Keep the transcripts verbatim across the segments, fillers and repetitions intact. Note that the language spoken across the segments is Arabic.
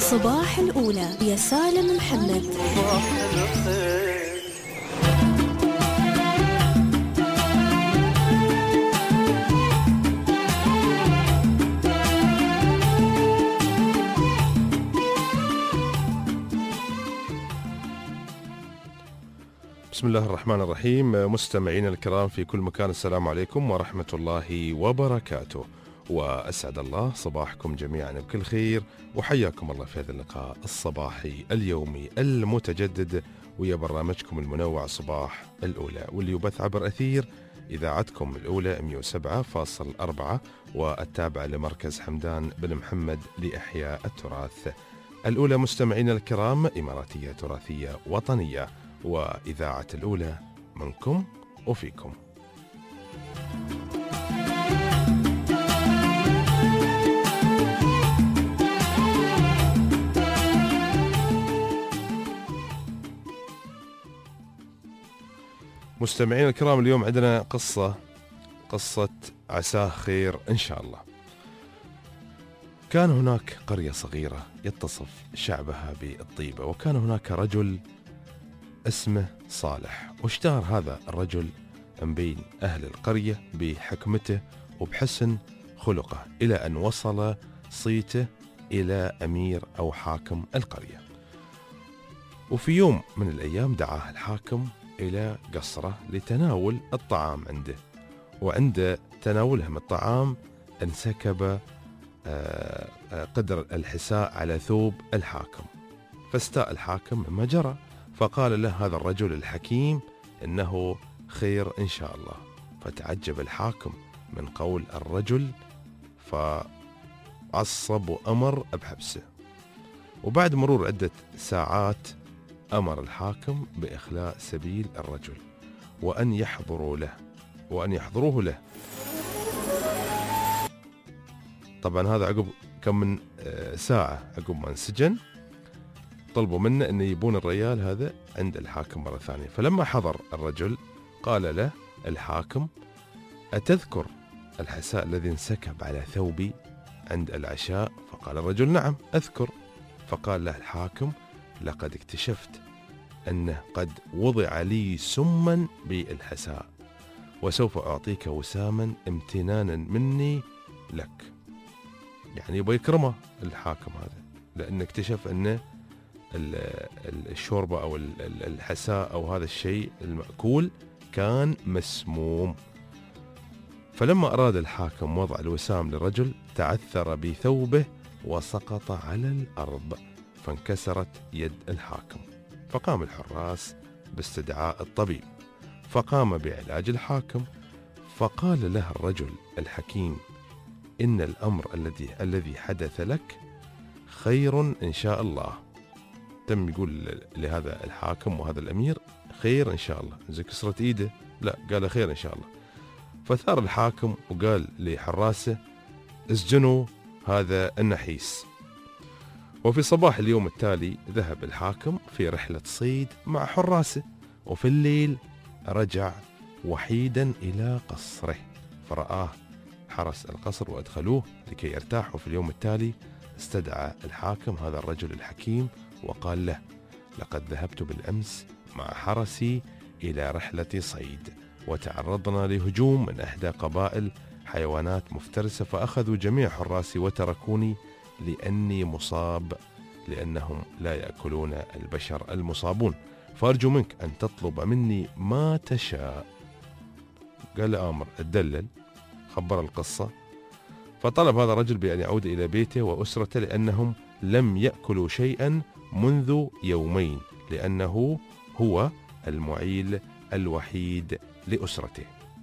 صباح الأولى يا سالم محمد. بسم الله الرحمن الرحيم. مستمعين الكرام في كل مكان، السلام عليكم ورحمة الله وبركاته، وأسعد الله صباحكم جميعا بكل خير، وحياكم الله في هذا اللقاء الصباحي اليومي المتجدد ويا برنامجكم المنوع صباح الأولى، واللي يبث عبر أثير إذاعتكم الأولى مئة وسبعة فاصلة أربعة والتابعة لمركز حمدان بن محمد لإحياء التراث. الأولى مستمعين الكرام إماراتية تراثية وطنية، وإذاعة الأولى منكم وفيكم. مستمعين الكرام، اليوم عندنا قصة قصة عساه خير إن شاء الله. كان هناك قرية صغيرة يتصف شعبها بالطيبة، وكان هناك رجل اسمه صالح، واشتهر هذا الرجل من بين أهل القرية بحكمته وبحسن خلقه، إلى أن وصل صيته إلى أمير أو حاكم القرية. وفي يوم من الأيام دعاه الحاكم إلى قصره لتناول الطعام عنده، وعند تناولهم الطعام انسكب قدر الحساء على ثوب الحاكم، فاستاء الحاكم مما جرى، فقال له هذا الرجل الحكيم إنه خير إن شاء الله. فتعجب الحاكم من قول الرجل، فعصب وأمر بحبسه. وبعد مرور عدة ساعات أمر الحاكم بإخلاء سبيل الرجل وأن يحضروا له وأن يحضروه له. طبعا هذا عقب كم من ساعة عقب ما انسجن، طلبوا منه أن يجيبون الرجال هذا عند الحاكم مرة ثانية. فلما حضر الرجل قال له الحاكم أتذكر الحساء الذي انسكب على ثوبي عند العشاء؟ فقال الرجل نعم أذكر. فقال له الحاكم لقد اكتشفت أنه قد وضع لي سما بالحساء، وسوف أعطيك وساما امتنانا مني لك. يعني يبغى يكرمه الحاكم هذا، لأنه اكتشف أنه الشوربة أو الحساء أو هذا الشيء المأكول كان مسموم. فلما أراد الحاكم وضع الوسام للرجل تعثر بثوبه وسقط على الأرض، فانكسرت يد الحاكم. فقام الحراس باستدعاء الطبيب، فقام بعلاج الحاكم. فقال له الرجل الحكيم إن الأمر الذي الذي حدث لك خير إن شاء الله. تم يقول لهذا الحاكم وهذا الأمير خير إن شاء الله، زي كسرت إيده؟ لا، قال خير إن شاء الله. فثار الحاكم وقال لحراسه اسجنوا هذا النحيس. وفي صباح اليوم التالي ذهب الحاكم في رحلة صيد مع حراسه، وفي الليل رجع وحيدا إلى قصره، فرآه حرس القصر وأدخلوه لكي يرتاحوا. في اليوم التالي استدعى الحاكم هذا الرجل الحكيم وقال له لقد ذهبت بالأمس مع حرسي إلى رحلة صيد، وتعرضنا لهجوم من إحدى قبائل حيوانات مفترسة، فأخذوا جميع حراسي وتركوني لأني مصاب، لأنهم لا يأكلون البشر المصابون، فأرجو منك أن تطلب مني ما تشاء. قال آمر الدلل، خبر القصة. فطلب هذا الرجل بأن يعود إلى بيته وأسرته، لأنهم لم يأكلوا شيئا منذ يومين، لأنه هو المعيل الوحيد لأسرته.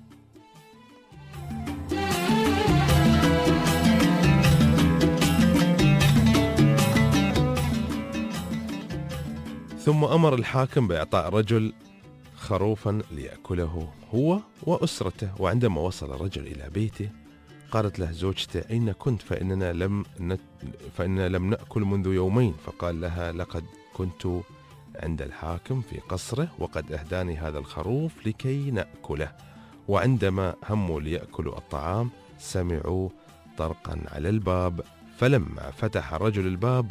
ثم أمر الحاكم بإعطاء الرجل خروفا ليأكله هو وأسرته. وعندما وصل الرجل إلى بيته قالت له زوجته أين كنت؟ فإننا لم نت... فإننا لم نأكل منذ يومين. فقال لها لقد كنت عند الحاكم في قصره، وقد أهداني هذا الخروف لكي نأكله. وعندما هموا ليأكلوا الطعام سمعوا طرقا على الباب، فلما فتح الرجل الباب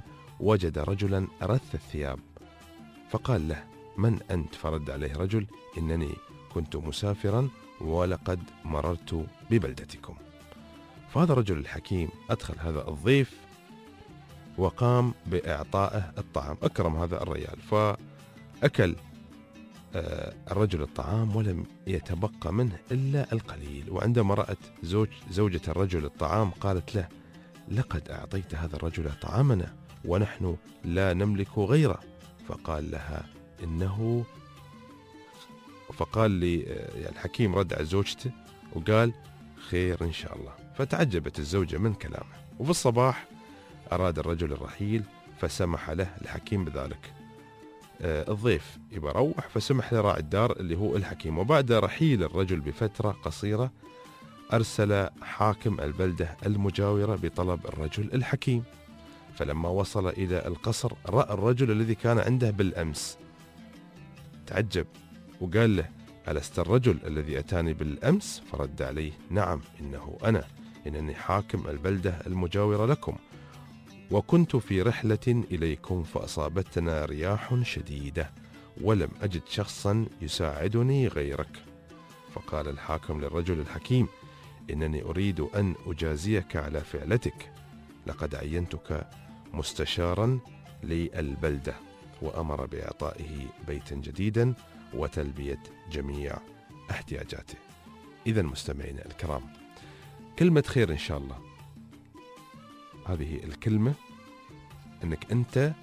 وجد رجلا رث الثياب، فقال له: من أنت؟ فرد عليه رجل: إنني كنت مسافرا ولقد مررت ببلدتكم. فهذا الرجل الحكيم أدخل هذا الضيف وقام بإعطائه الطعام، أكرم هذا الرجال، فأكل الرجل الطعام ولم يتبقى منه إلا القليل. وعندما رأت زوج زوجة الرجل الطعام قالت له: لقد أعطيت هذا الرجل طعامنا ونحن لا نملك غيره. فقال لها إنه فقال لي يعني الحكيم رد على زوجته وقال: خير إن شاء الله. فتعجبت الزوجة من كلامه. وفي الصباح أراد الرجل الرحيل فسمح له الحكيم بذلك. الضيف يبى يروح فسمح لراعي الدار اللي هو الحكيم. وبعد رحيل الرجل بفترة قصيرة أرسل حاكم البلدة المجاورة بطلب الرجل الحكيم. فلما وصل إلى القصر رأى الرجل الذي كان عنده بالأمس، تعجب وقال له: ألست الرجل الذي أتاني بالأمس؟ فرد عليه: نعم إنه أنا، إنني حاكم البلدة المجاورة لكم، وكنت في رحلة إليكم فأصابتنا رياح شديدة ولم أجد شخصا يساعدني غيرك. فقال الحاكم للرجل الحكيم: إنني أريد أن أجازيك على فعلتك، لقد عينتك مستشارا للبلدة. وأمر بإعطائه بيتا جديدا وتلبية جميع احتياجاته. إذا مستمعينا الكرام، كلمة خير إن شاء الله، هذه الكلمة أنك أنت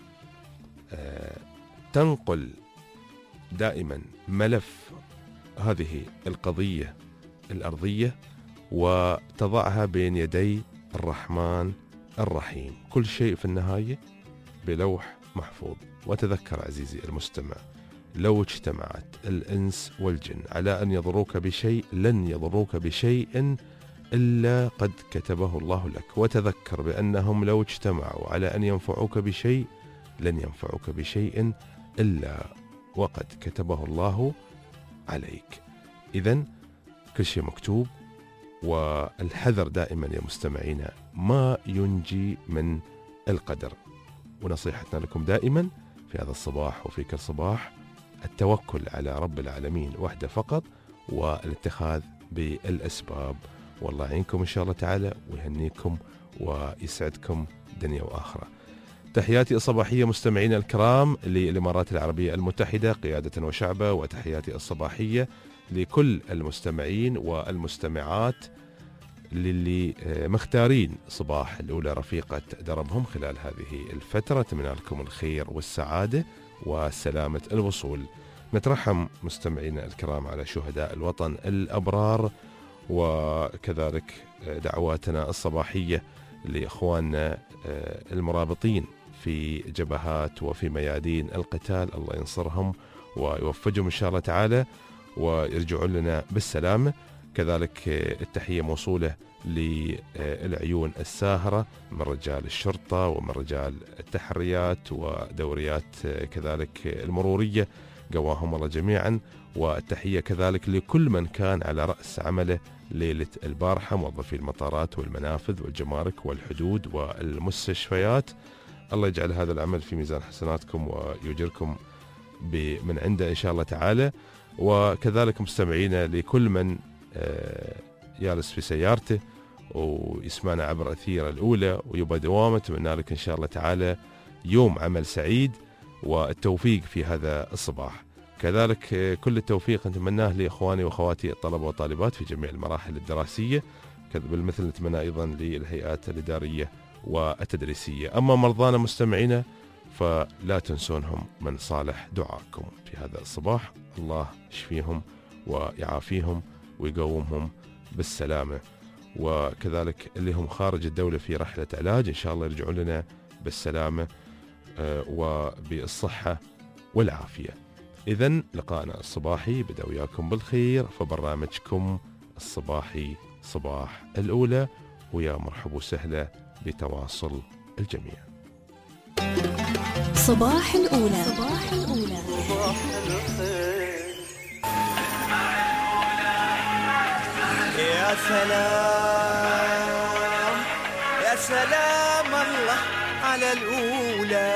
تنقل دائما ملف هذه القضية الأرضية وتضعها بين يدي الرحمن الرحيم. كل شيء في النهاية بلوح محفوظ. وتذكر عزيزي المستمع، لو اجتمعت الإنس والجن على أن يضروك بشيء لن يضروك بشيء إلا قد كتبه الله لك. وتذكر بأنهم لو اجتمعوا على أن ينفعوك بشيء لن ينفعوك بشيء إلا وقد كتبه الله عليك. إذن كل شيء مكتوب. والحذر دائما يا مستمعينا ما ينجي من القدر. ونصيحتنا لكم دائما في هذا الصباح وفي كل صباح التوكل على رب العالمين وحده فقط، والاتخاذ بالأسباب. والله يعينكم إن شاء الله تعالى ويهنيكم ويسعدكم دنيا وآخرة. تحياتي الصباحية مستمعينا الكرام للإمارات العربية المتحدة قيادة وشعبة، وتحياتي الصباحية لكل المستمعين والمستمعات للي مختارين صباح الأولى رفيقة دربهم خلال هذه الفترة. أتمنى لكم الخير والسعادة وسلامة الوصول. نترحم مستمعينا الكرام على شهداء الوطن الأبرار، وكذلك دعواتنا الصباحية لإخواننا المرابطين في جبهات وفي ميادين القتال. الله ينصرهم ويوفقهم إن شاء الله تعالى ويرجعون لنا بالسلامة. كذلك التحية موصولة للعيون الساهرة من رجال الشرطة ومن رجال التحريات ودوريات كذلك المرورية، قواهم الله جميعا. والتحية كذلك لكل من كان على رأس عمله ليلة البارحة، موظفي المطارات والمنافذ والجمارك والحدود والمستشفيات. الله يجعل هذا العمل في ميزان حسناتكم ويجركم من عنده إن شاء الله تعالى. وكذلك مستمعينا لكل من جالس في سيارته ويسمعنا عبر أثير الأولى ويبقى دوامه، أتمنى لك إن شاء الله تعالى يوم عمل سعيد والتوفيق في هذا الصباح. كذلك كل التوفيق نتمناه لإخواني وأخواتي الطلبة والطالبات في جميع المراحل الدراسية، بالمثل نتمنى أيضا للهيئات الإدارية والتدريسية. أما مرضانا مستمعينا فلا تنسونهم من صالح دعائكم في هذا الصباح. الله يشفيهم ويعافيهم ويقومهم بالسلامة. وكذلك اللي هم خارج الدولة في رحلة علاج إن شاء الله يرجعون لنا بالسلامة وبالصحة والعافية. إذن لقاءنا الصباحي بدأ وياكم بالخير فبرنامجكم الصباحي صباح الأولى، ويا مرحب وسهلا بتواصل الجميع. صباح الأولى. صباح الأولى. يا سلام يا سلام الله على الأولى.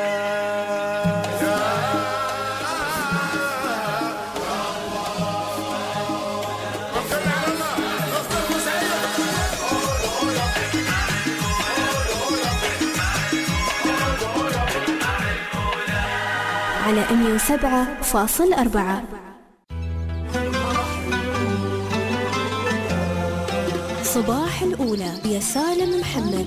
على مية وسبعة فاصل أربعة. صباح الأولى يا سالم محمد.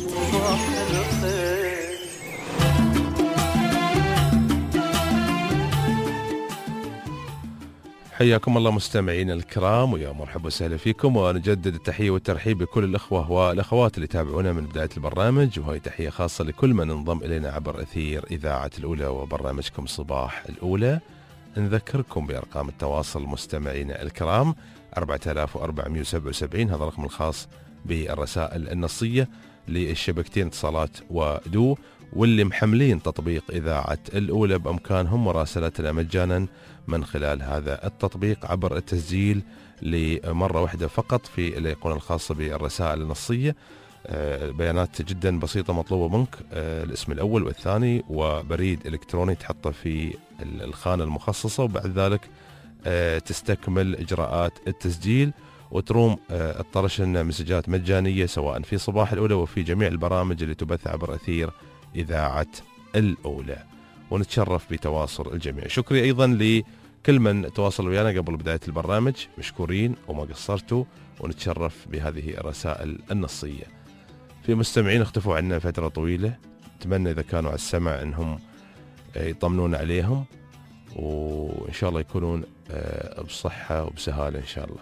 حياكم الله مستمعين الكرام ويا مرحبا وسهلا فيكم، ونجدد التحية والترحيب بكل الأخوة والأخوات اللي تابعونا من بداية البرنامج، وهي تحية خاصة لكل من انضم إلينا عبر أثير إذاعة الأولى وبرنامجكم صباح الأولى. نذكركم بأرقام التواصل مستمعينا الكرام أربعة آلاف وأربعمائة وسبعة وسبعين، هذا الرقم الخاص بالرسائل النصية للشبكتين اتصالات ودو، واللي محملين تطبيق إذاعة الأولى بأمكانهم مراسلتنا مجانا من خلال هذا التطبيق عبر التسجيل لمرة واحدة فقط في الأيقونة الخاصة بالرسائل النصية. بيانات جدا بسيطة مطلوبة منك، الاسم الأول والثاني وبريد إلكتروني تحطه في الخانة المخصصة، وبعد ذلك تستكمل إجراءات التسجيل وتروم الطرش لنا مسجات مجانية سواء في صباح الأولى وفي جميع البرامج اللي تبث عبر أثير إذاعة الأولى، ونتشرف بتواصل الجميع. شكري أيضا لكل من تواصل ويانا قبل بداية البرنامج، مشكورين وما قصرتوا، ونتشرف بهذه الرسائل النصية. في مستمعين اختفوا عنا فترة طويلة، أتمنى إذا كانوا على السمع أنهم يطمنون عليهم، وإن شاء الله يكونون بصحة وبسهالة إن شاء الله.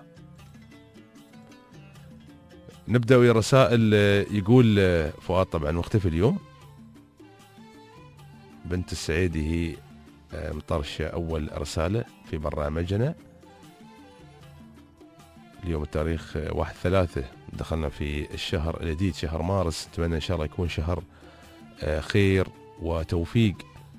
نبدأ ويا الرسائل. يقول فؤاد طبعا مختفي اليوم، بنت السعيدي هي مطرشة أول رسالة في برنامجنا اليوم التاريخ واحد ثلاثة، دخلنا في الشهر الجديد شهر مارس، نتمنى إن شاء الله يكون شهر خير وتوفيق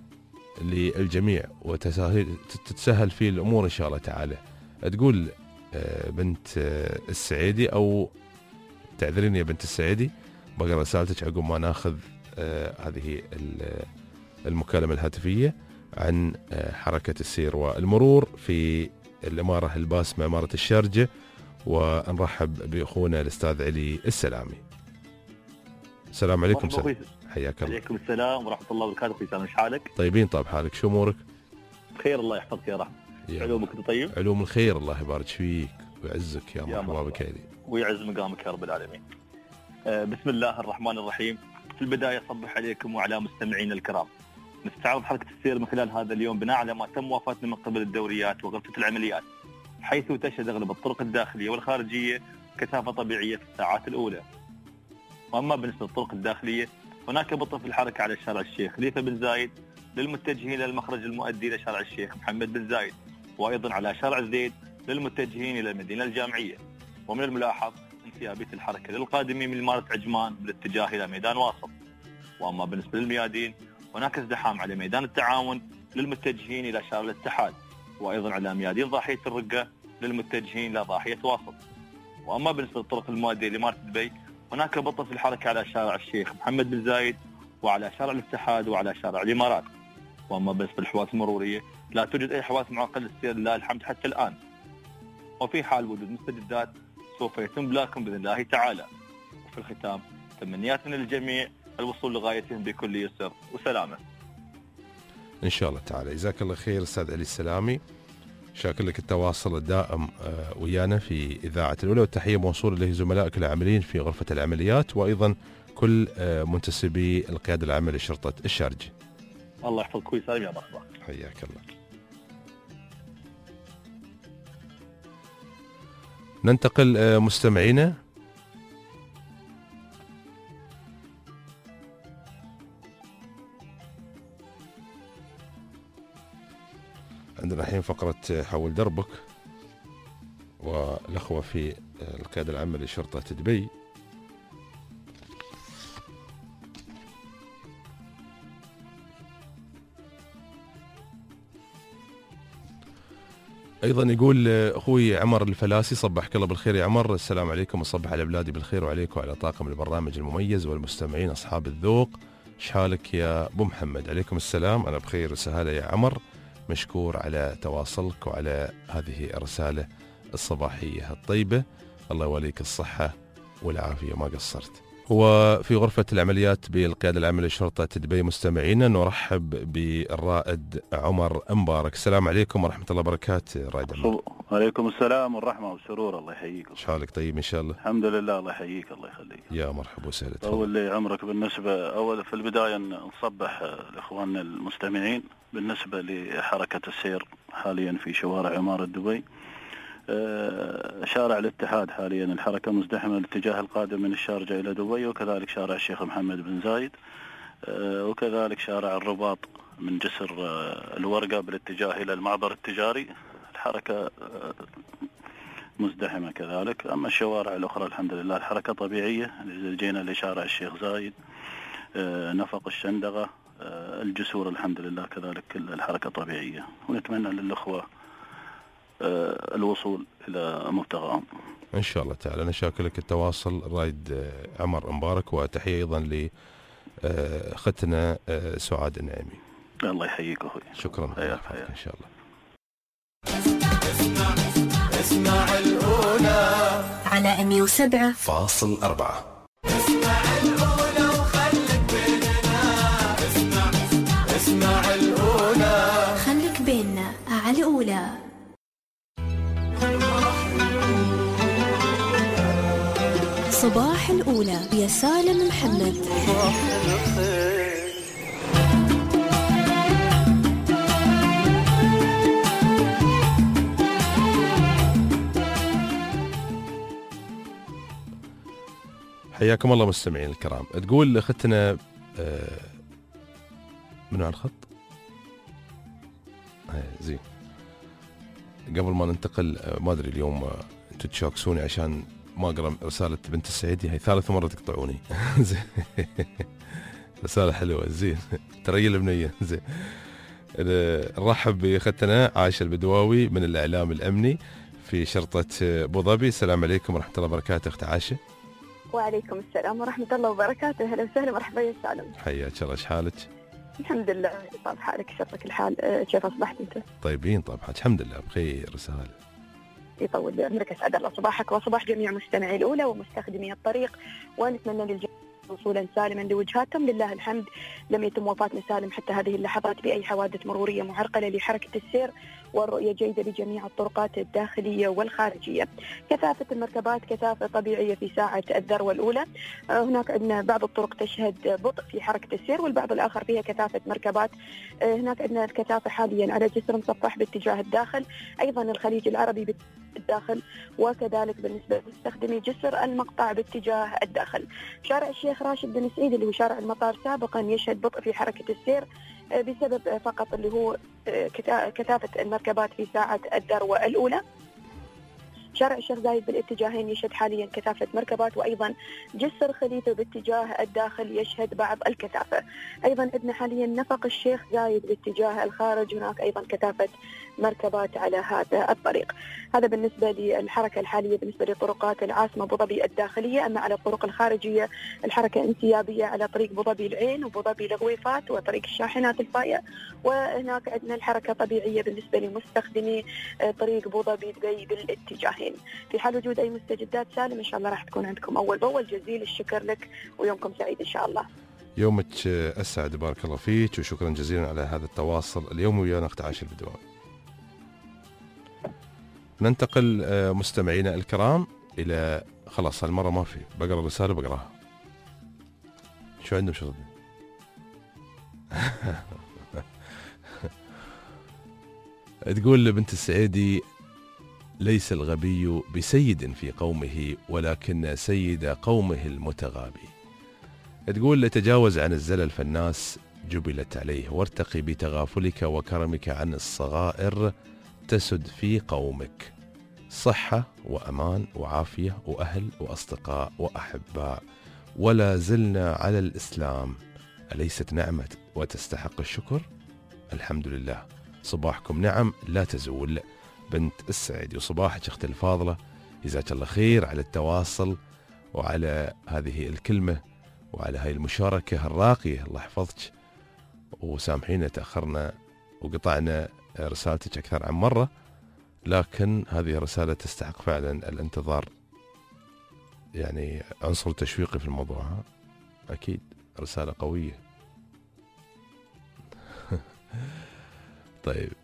للجميع وتتسهل فيه الأمور إن شاء الله تعالى. تقول بنت السعيدي، أو تعذرين يا بنت السعيدي، بقرأ رسالتك عقب ما ناخذ هذه المكالمة الهاتفية عن حركة السير والمرور في الإمارة الباسمة إمارة الشارجة، ونرحب بأخونا الأستاذ علي السلامي. السلام عليكم. سلام. حياك الله. عليكم السلام ورحمة الله وبركاته. في سلام، ايش حالك؟ طيبين. طيب حالك، شو أمورك؟ بخير الله يحفظك يا رحمة. علومك طيب؟ علوم الخير، الله يبارك فيك ويعزك يا مرحبا بك علي. ويعز مقامك يا رب العالمين. آه بسم الله الرحمن الرحيم. في البداية صبح عليكم وعلى مستمعين الكرام. نستعرض حركة السير من خلال هذا اليوم بناء على ما تم وفاتنا من قبل الدوريات وغرفة العمليات، حيث تشهد أغلب الطرق الداخلية والخارجية كثافة طبيعية في الساعات الأولى. وأما بالنسبة للطرق الداخلية هناك بطء في الحركة على شارع الشيخ خليفة بن زايد للمتجهين إلى المخرج المؤدي إلى شارع الشيخ محمد بن زايد، وأيضا على شارع الزيد للمتجهين إلى المدينة الجامعية. ومن الملاحظ انسيابية الحركة للقادمين من إمارة عجمان بالاتجاه إلى ميدان واسط. وأما بالنسبة للميادين هناك ازدحام على ميدان التعاون للمتجهين إلى شارع الاتحاد، وأيضا على ميادين ضاحية الرقة للمتجهين إلى ضاحية واسط. وأما بالنسبة للطرق المؤدية لإمارة دبي هناك بطء في الحركة على شارع الشيخ محمد بن زايد وعلى شارع الاتحاد وعلى شارع الإمارات. وأما بالنسبة للحواس المرورية لا توجد أي حواس معقدة للسير لله الحمد حتى الآن، وفي حال وجود مستجدات سوف يتم بلاغكم بإذن الله تعالى. وفي الختام تمنياتنا للجميع الوصول لغايتهم بكل يسر وسلامة إن شاء الله تعالى. جزاك الله خير أستاذ علي السلامي، شاكر لك التواصل الدائم ويانا في إذاعة الأولى، والتحية موصولة لزملائك العاملين في غرفة العمليات، وأيضا كل منتسبي القيادة العامة لشرطة الشارجة. الله يحفظك ويسلم يا مرحبا. حياك الله. ننتقل مستمعينا عندنا الحين فقرة حول دربك، والأخوة في القيادة العامة لشرطة دبي أيضا. يقول أخوي عمر الفلاسي، صبحك الله بالخير يا عمر. السلام عليكم، وصبح على أولادي بالخير وعليكم وعلى طاقم البرنامج المميز والمستمعين أصحاب الذوق. شحالك يا أبو محمد؟ عليكم السلام، أنا بخير وسهلا يا عمر، مشكور على تواصلك وعلى هذه الرسالة الصباحية الطيبة، الله يوليك الصحة والعافية، ما قصرت. وفي غرفة العمليات بالقيادة العامة لشرطة دبي مستمعينا نرحب بالرائد عمر مبارك. السلام عليكم ورحمة الله وبركاته رائد عمر. وعليكم السلام والرحمة والسرور، الله يحييك. شحالك طيب إن شاء الله؟ الحمد لله، الله يحييك الله يخليك. يا مرحبا وسهلا. أول لي عمرك، بالنسبة أول في البداية نصبح لإخواننا المستمعين بالنسبة لحركة السير حاليا في شوارع عمارة دبي. شارع الاتحاد حاليا الحركة مزدحمة الاتجاه القادم من الشارجة إلى دبي، وكذلك شارع الشيخ محمد بن زايد، وكذلك شارع الرباط من جسر الورقة بالاتجاه إلى المعبر التجاري، الحركة مزدحمة كذلك. أما الشوارع الأخرى الحمد لله الحركة طبيعية. جينا لشارع الشيخ زايد، نفق الشندقة، الجسور الحمد لله كذلك كل الحركة طبيعية، ونتمنى للأخوة الوصول إلى مبتغاهم إن شاء الله تعالى. أنا شاكر لك التواصل الرائد عمر مبارك، وتحية أيضا لأختنا سعاد النعيمي. الله يحييك أخوي. شكرا حياتك إن شاء الله. اسمع اسمع الأولى على مية وسبعة فاصل أربعة. اسمع الأولى وخليك بيننا، اسمع اسمع الأولى خليك بيننا على الأولى. صباح الأولى يا سالم محمد. حياكم الله مستمعين الكرام. تقول اختنا آه منو على الخط؟ آه زين. قبل ما ننتقل آه ما ادري اليوم آه انتم تشاكسوني عشان ما اقرا رساله بنت السعيدي، هي ثالث مره تقطعوني. زين. رساله حلوه زين. ترى البنيه زين. نرحب باختنا عائشه البدواوي من الاعلام الامني في شرطه ابو ظبي. السلام عليكم ورحمه الله وبركاته اخت عائشه. وعليكم السلام ورحمة الله وبركاته. أهلا وسهلا، مرحبا يا سالم. حياك الله، شحالك؟ الحمد لله، طاب حالك شرفك الحال. أه كيف أصبحت أنت؟ طيبين طبعا الحمد لله بخير وسهلا. يطول بعمرك، أسعد الله صباحك وصباح جميع مستمعي الأولى ومستخدمي الطريق، ونتمنى للجميع وصولا سالما لوجهاتهم. لله الحمد لم يتم وفاتنا سالم حتى هذه اللحظات بأي حوادث مرورية معرقلة لحركة السير، والرؤية جيدة بجميع الطرقات الداخلية والخارجية. كثافة المركبات كثافة طبيعية في ساعة الذروة الأولى. هناك عندنا بعض الطرق تشهد بطء في حركة السير، والبعض الآخر فيها كثافة مركبات. هناك عندنا الكثافة حاليا على جسر مصفح باتجاه الداخل، أيضا الخليج العربي بالداخل، وكذلك بالنسبة لمستخدمي جسر المقطع باتجاه الداخل. شارع الشيخ راشد بن سعيد اللي هو شارع المطار سابقا يشهد بطء في حركة السير بسبب فقط اللي هو كثافة المركبات في ساعة الذروة الأولى. شارع الشيخ زايد بالاتجاهين يشهد حاليا كثافة مركبات، وأيضا جسر خليفة باتجاه الداخل يشهد بعض الكثافة. أيضا عندنا حاليا نفق الشيخ زايد باتجاه الخارج، هناك أيضا كثافة مركبات على هذا الطريق. هذا بالنسبة للحركة الحالية بالنسبة لطرقات العاصمة أبو ظبي الداخلية. أما على الطرق الخارجية الحركة انسيابية على طريق أبو ظبي العين وأبو ظبي الغويفات وطريق الشاحنات الفائية، وهناك عندنا الحركة طبيعية بالنسبة لمستخدمي طريق أبو ظبي دبي بالاتجاهين. في حال وجود أي مستجدات سالم إن شاء الله راح تكون عندكم أول بأول. جزيل الشكر لك ويومكم سعيد إن شاء الله. يومك أسعد، بارك الله فيك، وشكرا جزيلا على هذا التواصل اليوم ويانا أخت عائشة البدواوي. ننتقل مستمعينا الكرام إلى خلاص هالمرة ما في بقرأ الرسالة بقراها. شو عندهم شغل؟ تقول بنت السعيدي: ليس الغبي بسيد في قومه ولكن سيد قومه المتغابي. تقول: تجاوز عن الزلل فالناس جبلت عليه، وارتقي بتغافلك وكرمك عن الصغائر تسد في قومك. صحة وأمان وعافية وأهل وأصدقاء وأحباء، ولا زلنا على الإسلام. أليست نعمة وتستحق الشكر؟ الحمد لله. صباحكم نعم لا تزول. بنت السعيدي. وصباحك أختي الفاضلة، جزاك الله خير على التواصل وعلى هذه الكلمة وعلى هاي المشاركة الراقية. الله يحفظك، وسامحينا تأخرنا وقطعنا رسالتك أكثر عن مرة، لكن هذه رسالة تستحق فعلا الانتظار. يعني عنصر تشويقي في الموضوع، ها؟ أكيد رسالة قوية. طيب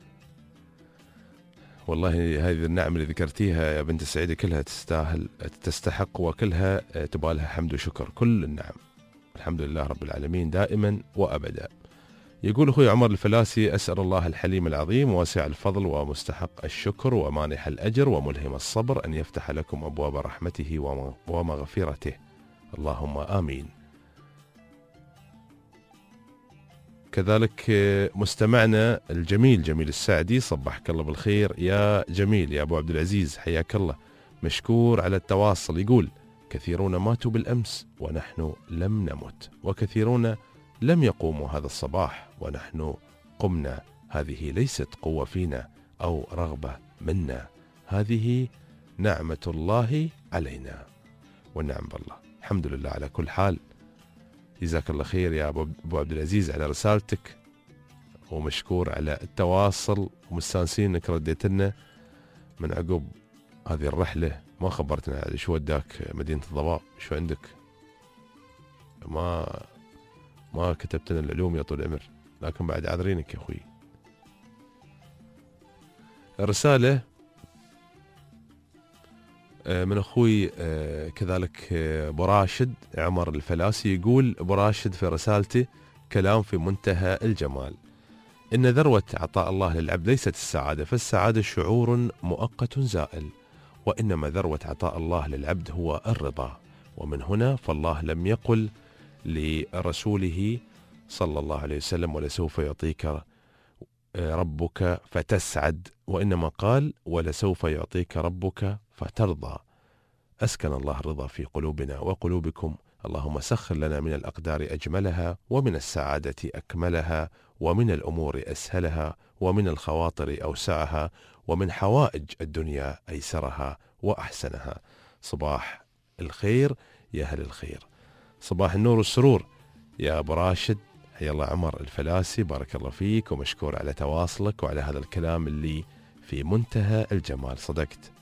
والله هذه النعم اللي ذكرتيها يا بنت السعيدة كلها تستاهل تستحق، وكلها تبالها حمد وشكر. كل النعم الحمد لله رب العالمين دائما وأبدا. يقول أخوي عمر الفلاسي: أسأل الله الحليم العظيم واسع الفضل ومستحق الشكر ومانح الأجر وملهم الصبر أن يفتح لكم أبواب رحمته ومغفرته، اللهم آمين. كذلك مستمعنا الجميل جميل السعدي: صبحك الله بالخير يا جميل يا أبو عبد العزيز، حياك الله، مشكور على التواصل. يقول: كثيرون ماتوا بالأمس ونحن لم نمت، وكثيرون لم يقوموا هذا الصباح ونحن قمنا. هذه ليست قوة فينا أو رغبة منا، هذه نعمة الله علينا، والنعم بالله. الحمد لله على كل حال. جزاك الله خير يا أبو عبد العزيز على رسالتك، ومشكور على التواصل، ومستانسين انك رديت لنا من عقب هذه الرحلة. ما خبرتنا شو وداك مدينة الضباب، شو عندك؟ ما ما كتبت لنا العلوم يا طول العمر، لكن بعد عذرينك يا اخوي. الرسالة من اخوي كذلك ابو راشد عمر الفلاسي، يقول ابو راشد في رسالته كلام في منتهى الجمال: ان ذروة عطاء الله للعبد ليست السعادة، فالسعادة شعور مؤقت زائل، وانما ذروة عطاء الله للعبد هو الرضا. ومن هنا فالله لم يقل لرسوله صلى الله عليه وسلم: ولسوف يعطيك ربك فتسعد، وإنما قال: ولسوف يعطيك ربك فترضى. أسكن الله الرضا في قلوبنا وقلوبكم، اللهم سخر لنا من الأقدار أجملها، ومن السعادة أكملها، ومن الأمور أسهلها، ومن الخواطر أوسعها، ومن حوائج الدنيا أيسرها وأحسنها. صباح الخير يا أهل الخير، صباح النور والسرور يا أبو راشد، حيا الله عمر الفلاسي، بارك الله فيك ومشكور على تواصلك وعلى هذا الكلام اللي في منتهى الجمال. صدقت،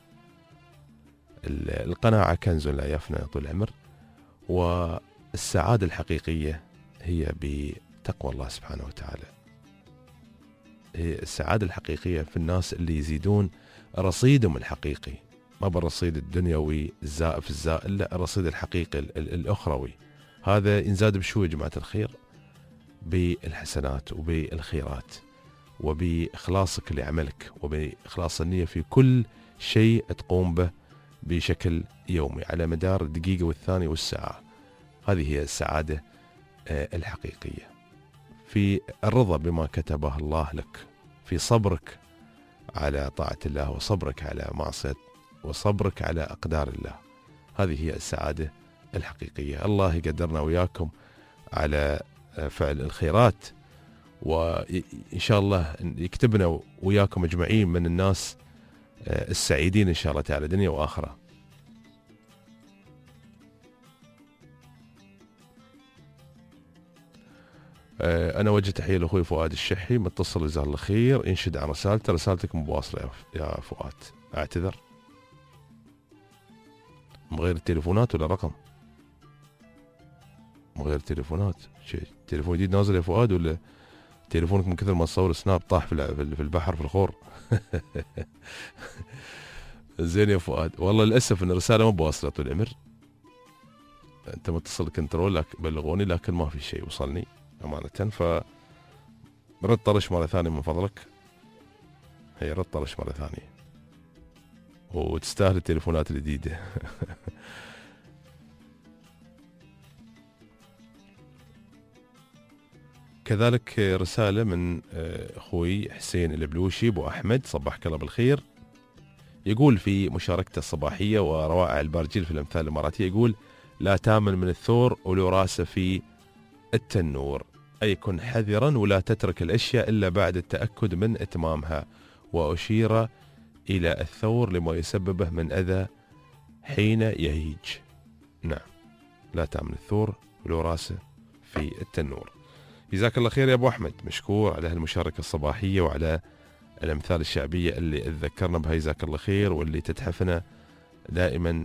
القناعة كنز لا يفنى طول العمر، والسعادة الحقيقية هي بتقوى الله سبحانه وتعالى. هي السعادة الحقيقية في الناس اللي يزيدون رصيدهم الحقيقي، ما بالرصيد الدنيوي الزائف الزائل، لا، الرصيد الحقيقي الأخروي. هذا ينزاد بشو يا جماعة الخير؟ بالحسنات وبالخيرات وبإخلاصك لعملك وبإخلاص النية في كل شيء تقوم به بشكل يومي على مدار الدقيقة والثانية والساعة. هذه هي السعادة الحقيقية، في الرضا بما كتبه الله لك، في صبرك على طاعة الله، وصبرك على معصية، وصبرك على أقدار الله. هذه هي السعادة الحقيقية. الله يقدرنا وياكم على فعل الخيرات، وإن شاء الله يكتبنا وياكم أجمعين من الناس السعيدين إن شاء الله تعالى دنيا وآخرة. أنا وجه تحية لأخوي فؤاد الشحي متصل، جزاه الله خير، ينشد عن رسالته. رسالتك مواصلة يا فؤاد، أعتذر. مغير التليفونات ولا رقم؟ مغير التليفونات، شيء تليفون جديد نازل يا فؤاد، ولا تليفونك من كثر ما تصور سناب طاح في البحر في الخور؟ زين يا فؤاد، والله للأسف إن الرسالة ما بواصلة طول العمر. أنت متصل كنترول لك بلغوني، لكن ما في شيء وصلني أمانة. ف رد طرش مرة ثانية من فضلك، هي رد طرش مرة ثانية، وتستاهل التليفونات الجديدة. كذلك رسالة من أخوي حسين البلوشي أبو أحمد، صبحك الله بالخير. يقول في مشاركته الصباحية وروائع البارجيل في الأمثال الإماراتية، يقول: لا تامن من الثور ولو راسه في التنور، أي كن حذرا ولا تترك الأشياء إلا بعد التأكد من إتمامها. وأشير إلى الثور لما يسببه من أذى حين يهيج. نعم، لا تامن الثور ولو راسه في التنور. جزاك الله خير يا أبو أحمد، مشكور على هالمشاركة الصباحية وعلى الأمثال الشعبية اللي تذكرنا بها. جزاك الله خير، واللي تتحفنا دائما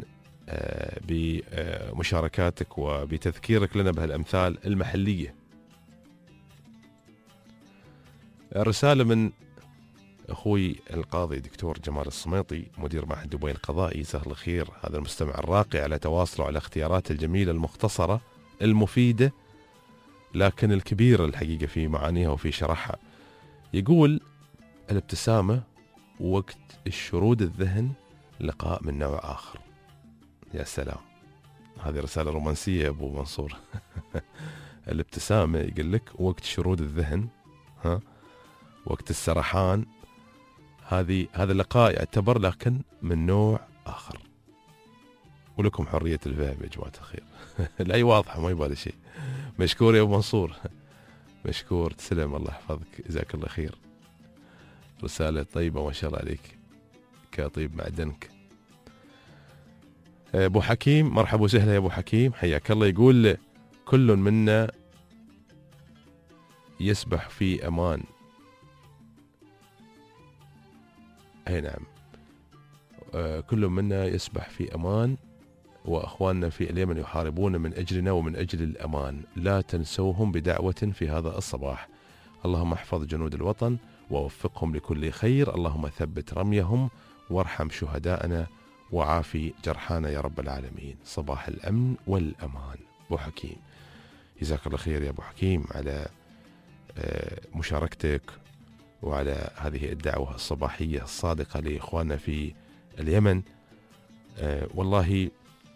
بمشاركاتك وبتذكيرك لنا بهالأمثال المحلية. الرسالة من أخوي القاضي دكتور جمال الصميطي مدير معهد دبي القضائي، جزاه الله خير هذا المستمع الراقي على تواصله على اختيارات الجميلة المختصرة المفيدة لكن الكبيرة الحقيقة في معانيها وفي شرحها. يقول الابتسامة وقت الشرود الذهن لقاء من نوع آخر. يا سلام، هذه رسالة رومانسية يا أبو منصور. الابتسامة يقول لك وقت شرود الذهن، ها، وقت السرحان، هذه هذا اللقاء يعتبر لكن من نوع آخر. ولكم حرية الفهم يا جماعة الخير. لا هي واضحة ما يبالي شيء. مشكور يا أبو منصور، مشكور، تسلم، الله يحفظك، جزاك الله خير. رسالة طيبة ما شاء الله عليك، كطيب معدنك. أبو حكيم، مرحبا وسهلا يا أبو حكيم، حياك الله. يقول كل منا يسبح في أمان. أي نعم، كل منا يسبح في أمان، وأخواننا في اليمن يحاربون من أجلنا ومن أجل الأمان، لا تنسوهم بدعوة في هذا الصباح. اللهم احفظ جنود الوطن ووفقهم لكل خير، اللهم ثبت رميهم وارحم شهداءنا وعافي جرحانا يا رب العالمين. صباح الأمن والأمان. أبو حكيم، جزاك الله خير يا أبو حكيم على مشاركتك وعلى هذه الدعوة الصباحية الصادقة لإخواننا في اليمن. والله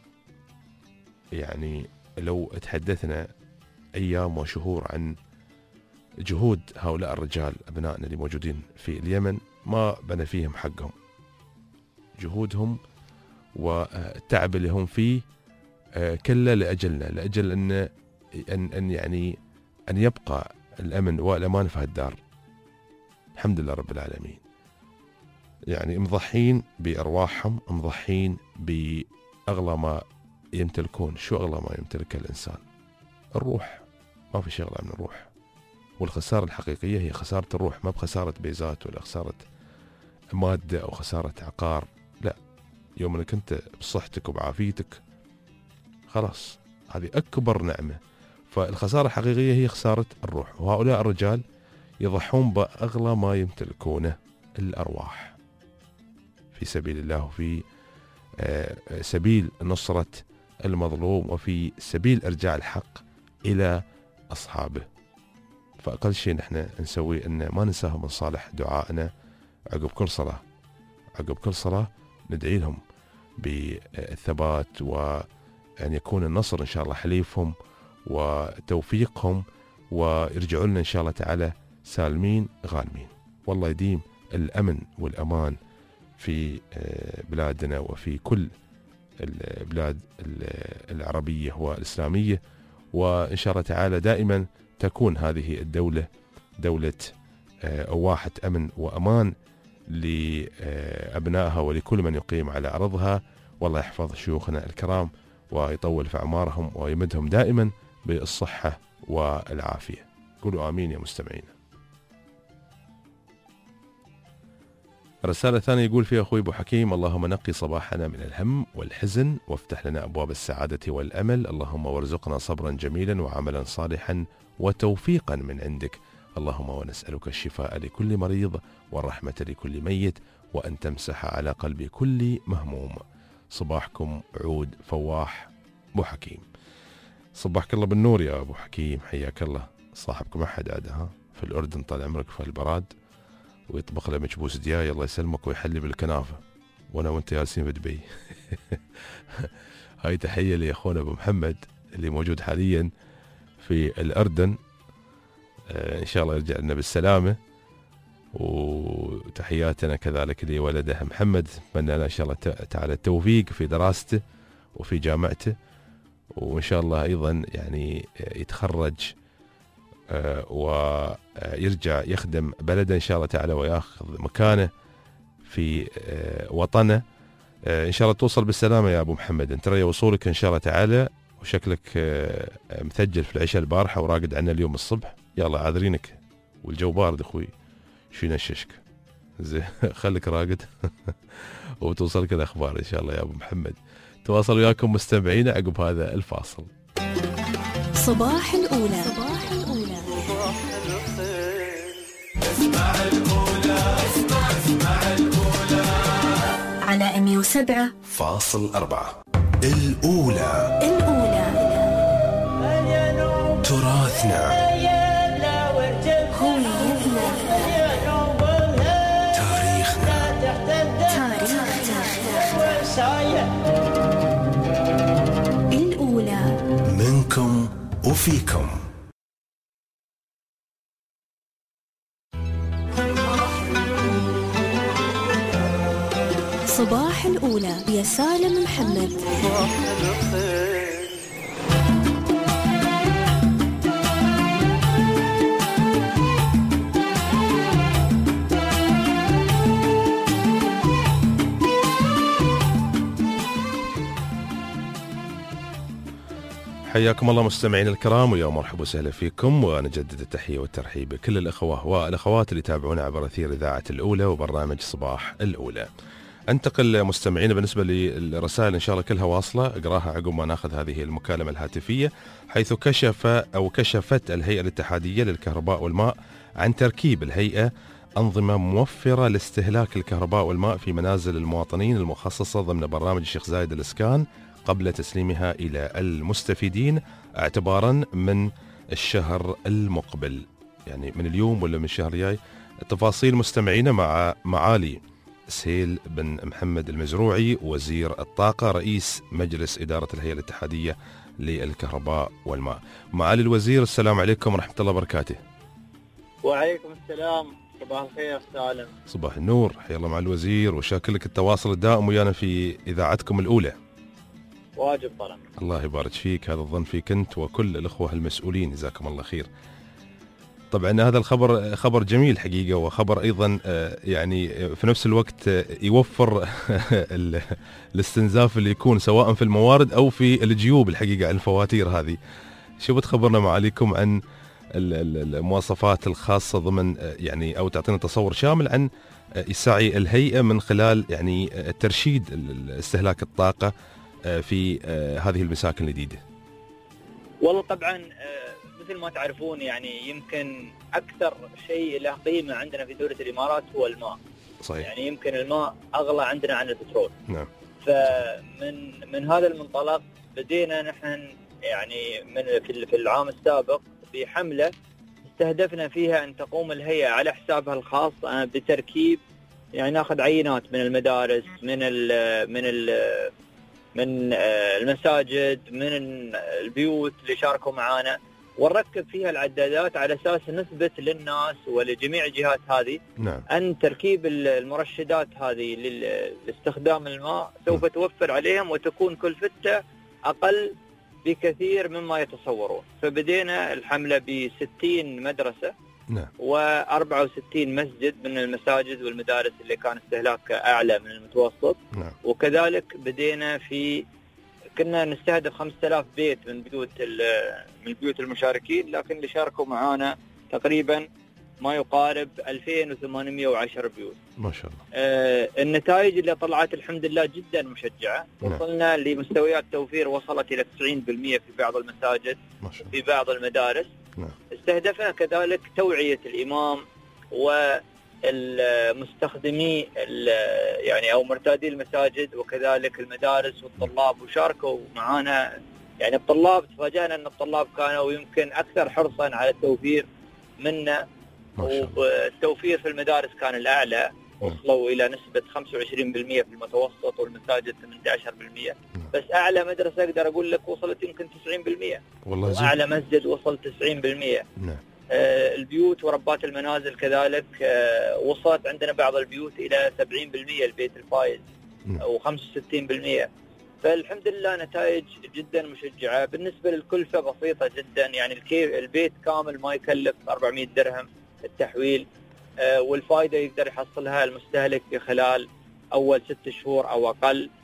يعني لو تحدثنا أيام وشهور عن جهود هؤلاء الرجال أبنائنا اللي موجودين في اليمن ما بنى فيهم حقهم. جهودهم والتعب اللي هم فيه كله لأجلنا، لأجل أن أن أن يعني أن يبقى الأمن والأمان في هالدار. الحمد لله رب العالمين. يعني مضحين بأرواحهم، مضحين بأغلى ما يمتلكون. شو أغلى ما يمتلك الإنسان؟ الروح. ما في شيء أغلى من الروح. والخسارة الحقيقية هي خسارة الروح، ما بخسارة بيزات ولا خسارة مادة أو خسارة عقار. لا، يوم أنك أنت بصحتك وبعافيتك خلاص، هذه أكبر نعمة. فالخسارة الحقيقية هي خسارة الروح، وهؤلاء الرجال يضحون بأغلى ما يمتلكونه، الأرواح، في سبيل الله وفي سبيل نصرة المظلوم وفي سبيل إرجاع الحق إلى أصحابه. فأقل شيء نحن نسوي أن ما ننساهم من صالح دعائنا عقب كل صلاة. عقب كل صلاة ندعي لهم بالثبات وأن يكون النصر إن شاء الله حليفهم وتوفيقهم، ويرجعوا لنا إن شاء الله تعالى سالمين غانمين. والله يديم الأمن والأمان في بلادنا وفي كل البلاد العربية والإسلامية، وإن شاء الله تعالى دائما تكون هذه الدولة دولة أواحة أمن وأمان لأبنائها ولكل من يقيم على أرضها. والله يحفظ شيوخنا الكرام ويطول في أعمارهم ويمدهم دائما بالصحة والعافية. قولوا آمين يا مستمعين. الرسالة الثانية يقول فيها أخوي أبو حكيم: اللهم نقي صباحنا من الهم والحزن وافتح لنا أبواب السعادة والأمل، اللهم وارزقنا صبرا جميلا وعملا صالحا وتوفيقا من عندك، اللهم ونسألك الشفاء لكل مريض والرحمة لكل ميت وأن تمسح على قلب كل مهموم. صباحكم عود فواح. أبو حكيم، صباحك الله بالنور يا أبو حكيم، حياك الله. صاحبكم أحد عاد ها في الأردن طال عمرك في البراد، ويطبخ له مكبوس دياي الله يسلمك ويحلي بالكنافة، وانا وانت جالسين في دبي. هاي تحية لأخونا أبو محمد اللي موجود حاليا في الأردن، آه إن شاء الله يرجع لنا بالسلامة. وتحياتنا كذلك لولده محمد، أتمنى له إن شاء الله تعالى التوفيق في دراسته وفي جامعته، وإن شاء الله أيضا يعني يتخرج آه ويرجع يخدم بلده إن شاء الله تعالى وياخذ مكانه في آه وطنه. آه إن شاء الله توصل بالسلامة يا أبو محمد. انت رأي وصولك إن شاء الله تعالى وشكلك مثجل في العشاء البارحة وراقد عنا اليوم الصبح. يلا عاذرينك والجو بارد اخوي، شو ينششك؟ زين خليك راقد وتوصلك الاخبار ان شاء الله يا ابو محمد. تواصل وياكم مستمعينا عقب هذا الفاصل. صباح الأولى. صباح الأولى. اسمع الأولى. اسمع اسمع الأولى على مية وسبعة فاصل أربعة. الأولى. الأولى. تراثنا، هويتنا، تاريخنا، تاريخنا. الأولى منكم وفيكم. صباح الأولى يا سالم محمد. حياكم الله مستمعين الكرام، ويا مرحبا وسهلا فيكم، ونجدد التحية والترحيب بكل الأخوة والأخوات اللي يتابعونا عبر أثير إذاعة الأولى وبرنامج صباح الأولى. انتقل مستمعين بالنسبة للرسائل إن شاء الله كلها واصلة، اقراها عقب ما ناخذ هذه المكالمة الهاتفية. حيث كشف أو كشفت الهيئة الاتحادية للكهرباء والماء عن تركيب الهيئة أنظمة موفرة لاستهلاك الكهرباء والماء في منازل المواطنين المخصصة ضمن برنامج الشيخ زايد الإسكان قبل تسليمها إلى المستفيدين اعتبارا من الشهر المقبل، يعني من اليوم ولا من الشهر الجاي. التفاصيل مستمعين مع معالي سهيل بن محمد المزروعي وزير الطاقة رئيس مجلس إدارة الهيئة الاتحادية للكهرباء والماء. معالي الوزير، السلام عليكم ورحمة الله وبركاته. وعليكم السلام، صباح الخير سالم. صباح النور، حيا الله مع الوزير، وشاكر لك التواصل الدائم ويانا في إذاعتكم الأولى. واجب طبعا. الله يبارك فيك، هذا الظن فيك أنت وكل الأخوة المسؤولين، جزاكم الله خير. طبعا هذا الخبر خبر جميل حقيقة، وخبر أيضا يعني في نفس الوقت يوفر الاستنزاف اللي يكون سواء في الموارد أو في الجيوب الحقيقة عن الفواتير هذه. شو بتخبرنا معاليكم عن المواصفات الخاصة ضمن يعني، أو تعطينا تصور شامل عن يسعي الهيئة من خلال يعني ترشيد استهلاك الطاقة في هذه المساكن الجديدة؟ والله طبعا مثل ما تعرفون يعني يمكن أكثر شيء له قيمة عندنا في دولة الإمارات هو الماء. صحيح. يعني يمكن الماء أغلى عندنا عن البترول. نعم. فمن من هذا المنطلق بدينا نحن يعني من في العام السابق بحملة استهدفنا فيها أن تقوم الهيئة على حسابها الخاص بتركيب، يعني ناخذ عينات من المدارس، من ال من ال من المساجد، من البيوت اللي شاركوا معانا، ونركب فيها العدادات على أساس نثبت للناس ولجميع الجهات هذه نعم. أن تركيب المرشدات هذه لاستخدام الماء سوف م. توفر عليهم وتكون كلفتها أقل بكثير مما يتصورون. فبدينا الحملة بستين مدرسة نعم. وأربعة وستين مسجد من المساجد والمدارس اللي كان استهلاك أعلى من المتوسط. نعم. وكذلك بدينا في كنا نستهدف خمسة آلاف بيت من بيوت من بيوت المشاركين، لكن اللي شاركوا معانا تقريبا ما يقارب ألفين وثمانمئة وعشرة بيوت ما شاء الله. آه النتائج اللي طلعت الحمد لله جدا مشجعة. نعم. وصلنا لمستويات توفير وصلت إلى تسعين بالمئة في بعض المساجد، ما شاء الله. في بعض المدارس. نعم. استهدفنا كذلك توعية الإمام والمستخدمي يعني أو مرتادي المساجد وكذلك المدارس والطلاب، وشاركوا معنا. يعني الطلاب تفاجأنا أن الطلاب كانوا يمكن أكثر حرصا على التوفير منا، والتوفير في المدارس كان الأعلى، وصلوا إلى نسبة خمسة وعشرين بالمئة في المتوسط، والمساجد ثمانية عشر بالمئة. بس أعلى مدرسة أقدر أقول لك وصلت يمكن تسعين بالمئة، والله زين. وأعلى مسجد وصل تسعين بالمئة. نعم. آه البيوت وربات المنازل كذلك آه وصلت عندنا بعض البيوت إلى سبعين بالمئة البيت الفائز، نعم. أو خمسة وستين بالمئة. فالحمد لله نتائج جدا مشجعة. بالنسبة للكلفة بسيطة جدا، يعني الكيف البيت كامل ما يكلف أربعمئة درهم التحويل، آه والفائدة يقدر يحصلها المستهلك في خلال أول ست شهور أو أقل. نعم.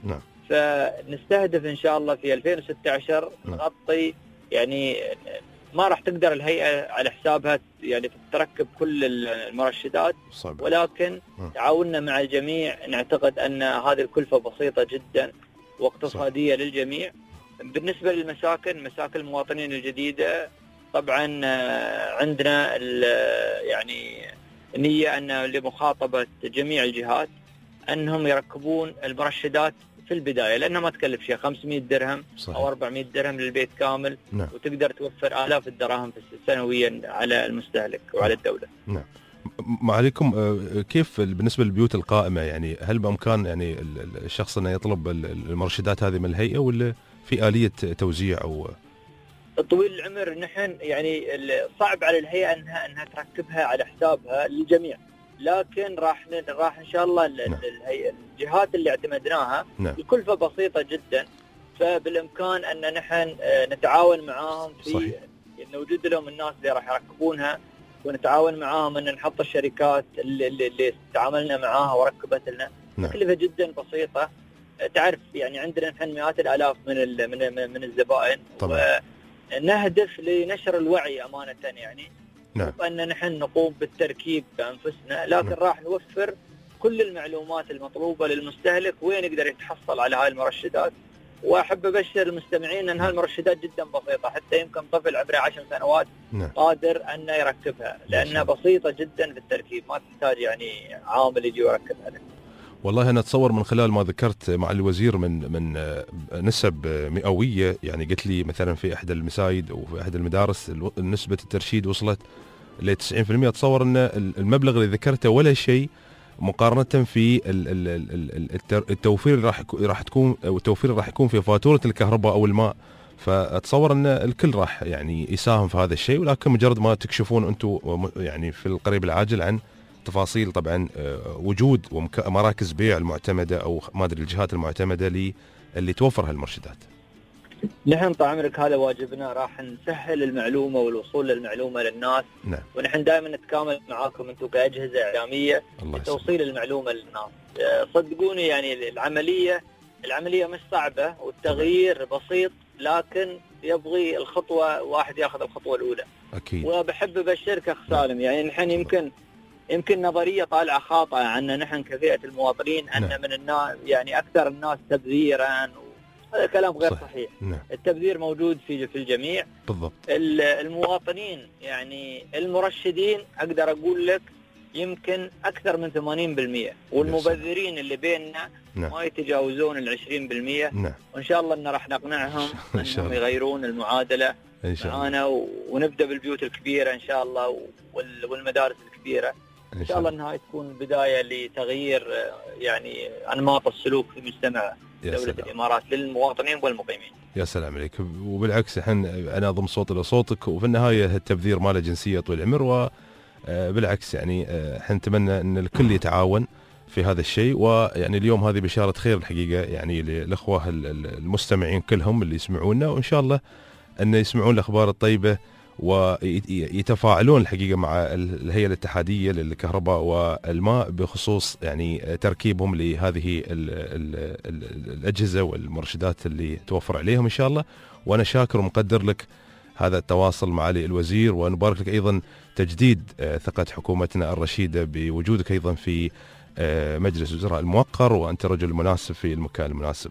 فنستهدف إن شاء الله في ألفين وستة عشر نغطي، يعني ما راح تقدر الهيئة على حسابها يعني تركب كل المرشدات، ولكن تعاوننا مع الجميع نعتقد أن هذه الكلفة بسيطة جدا واقتصادية للجميع. بالنسبة للمساكن، مساكن المواطنين الجديدة طبعا عندنا يعني نية أن لمخاطبة جميع الجهات أنهم يركبون المرشدات في البداية، لأنها ما تكلف شيء، خمسمائة درهم صحيح. أو أربعمائة درهم للبيت كامل. نعم. وتقدر توفر آلاف الدراهم سنويا على المستهلك وعلى الدولة. نعم. ما عليكم كيف بالنسبة للبيوت القائمة، يعني هل بإمكان يعني الشخص أنه يطلب المرشدات هذه من الهيئة، ولا في آلية توزيع أو طويل العمر؟ نحن يعني صعب على الهيئة أنها أنها تركبها على حسابها للجميع، لكن راح راح إن شاء الله نعم. الجهات اللي اعتمدناها نعم. الكلفة بسيطة جدا، فبالإمكان أن نحن نتعاون معاهم في صحيح. نوجد لهم الناس اللي راح يركبونها، ونتعاون معاهم أن نحط الشركات اللي, اللي تعاملنا معاها وركبت لنا. نعم. تكلفة جدا بسيطة. تعرف يعني عندنا نحن مئات الآلاف من من من الزبائن طبعا. ونهدف لنشر الوعي أمانة، يعني نعم. أن نحن نقوم بالتركيب بأنفسنا، لكن نعم. راح نوفر كل المعلومات المطلوبة للمستهلك وين يقدر يتحصل على هاي المرشدات. وأحب أبشر المستمعين أن هاي المرشدات جدا بسيطة، حتى يمكن طفل عمره عشر سنوات نعم. قادر أن يركبها، لأنها بسيطة جدا في التركيب، ما تحتاج يعني عامل يجي يركبها لك. والله أنا أتصور من خلال ما ذكرت مع الوزير من من نسب مئوية، يعني قلت لي مثلا في إحدى المسايد وفي إحدى المدارس نسبة الترشيد وصلت ل تسعين بالمئة. أتصور أن المبلغ اللي ذكرته ولا شيء مقارنة في التوفير اللي راح راح تكون التوفير اللي راح يكون في فاتورة الكهرباء أو الماء. فأتصور أن الكل راح يعني يساهم في هذا الشيء، ولكن مجرد ما تكشفون أنتم يعني في القريب العاجل عن تفاصيل طبعا وجود ومراكز بيع المعتمدة أو ما أدري الجهات المعتمدة اللي اللي توفر هالمرشدات. نحن طال عمرك هذا واجبنا، راح نسهل المعلومة والوصول للمعلومة للناس. نعم. ونحن دائما نتكامل معاكم أنتم كأجهزة إعلامية لتوصيل المعلومة للناس. صدقوني يعني العملية العملية مش صعبة والتغيير بسيط، لكن يبغي الخطوة واحد ياخذ الخطوة الأولى. أكيد. وبحب أبشرك أخ سالم، يعني نحن يمكن يمكن نظرية طالعة خاطئة عنا نحن كفئة المواطنين أن نعم. من الناس يعني أكثر الناس تبذيرا، هذا كلام غير صح. صحيح. نعم. التبذير موجود في في الجميع بالضبط. المواطنين يعني المرشدين أقدر أقول لك يمكن أكثر من ثمانين بالمئة، والمبذرين اللي بيننا نعم. ما يتجاوزون العشرين بالمئة. نعم. وإن شاء الله أن راح نقنعهم أنهم يغيرون المعادلة معنا، ونبدأ بالبيوت الكبيرة إن شاء الله والمدارس الكبيرة إن شاء الله أنها تكون بداية لتغيير يعني أنماط السلوك في مجتمع دولة سلام. الإمارات للمواطنين والمقيمين. يا سلام عليك. وبالعكس احنا أنا أضم صوتي لصوتك، وفي النهاية التبذير ما له جنسية طول العمر، وبالعكس يعني احنا نتمنى أن الكل يتعاون في هذا الشيء. ويعني اليوم هذه بشارة خير الحقيقة يعني للأخوة المستمعين كلهم اللي يسمعونا، وإن شاء الله أن يسمعون الأخبار الطيبة ويتفاعلون الحقيقة مع الهيئة الاتحادية للكهرباء والماء بخصوص يعني تركيبهم لهذه ال ال ال الأجهزة والمرشدات اللي توفر عليهم إن شاء الله. وأنا شاكر ومقدر لك هذا التواصل معالي الوزير، ونبارك لك أيضا تجديد ثقة حكومتنا الرشيدة بوجودك أيضا في مجلس الوزراء الموقر، وأنت رجل مناسب في المكان المناسب.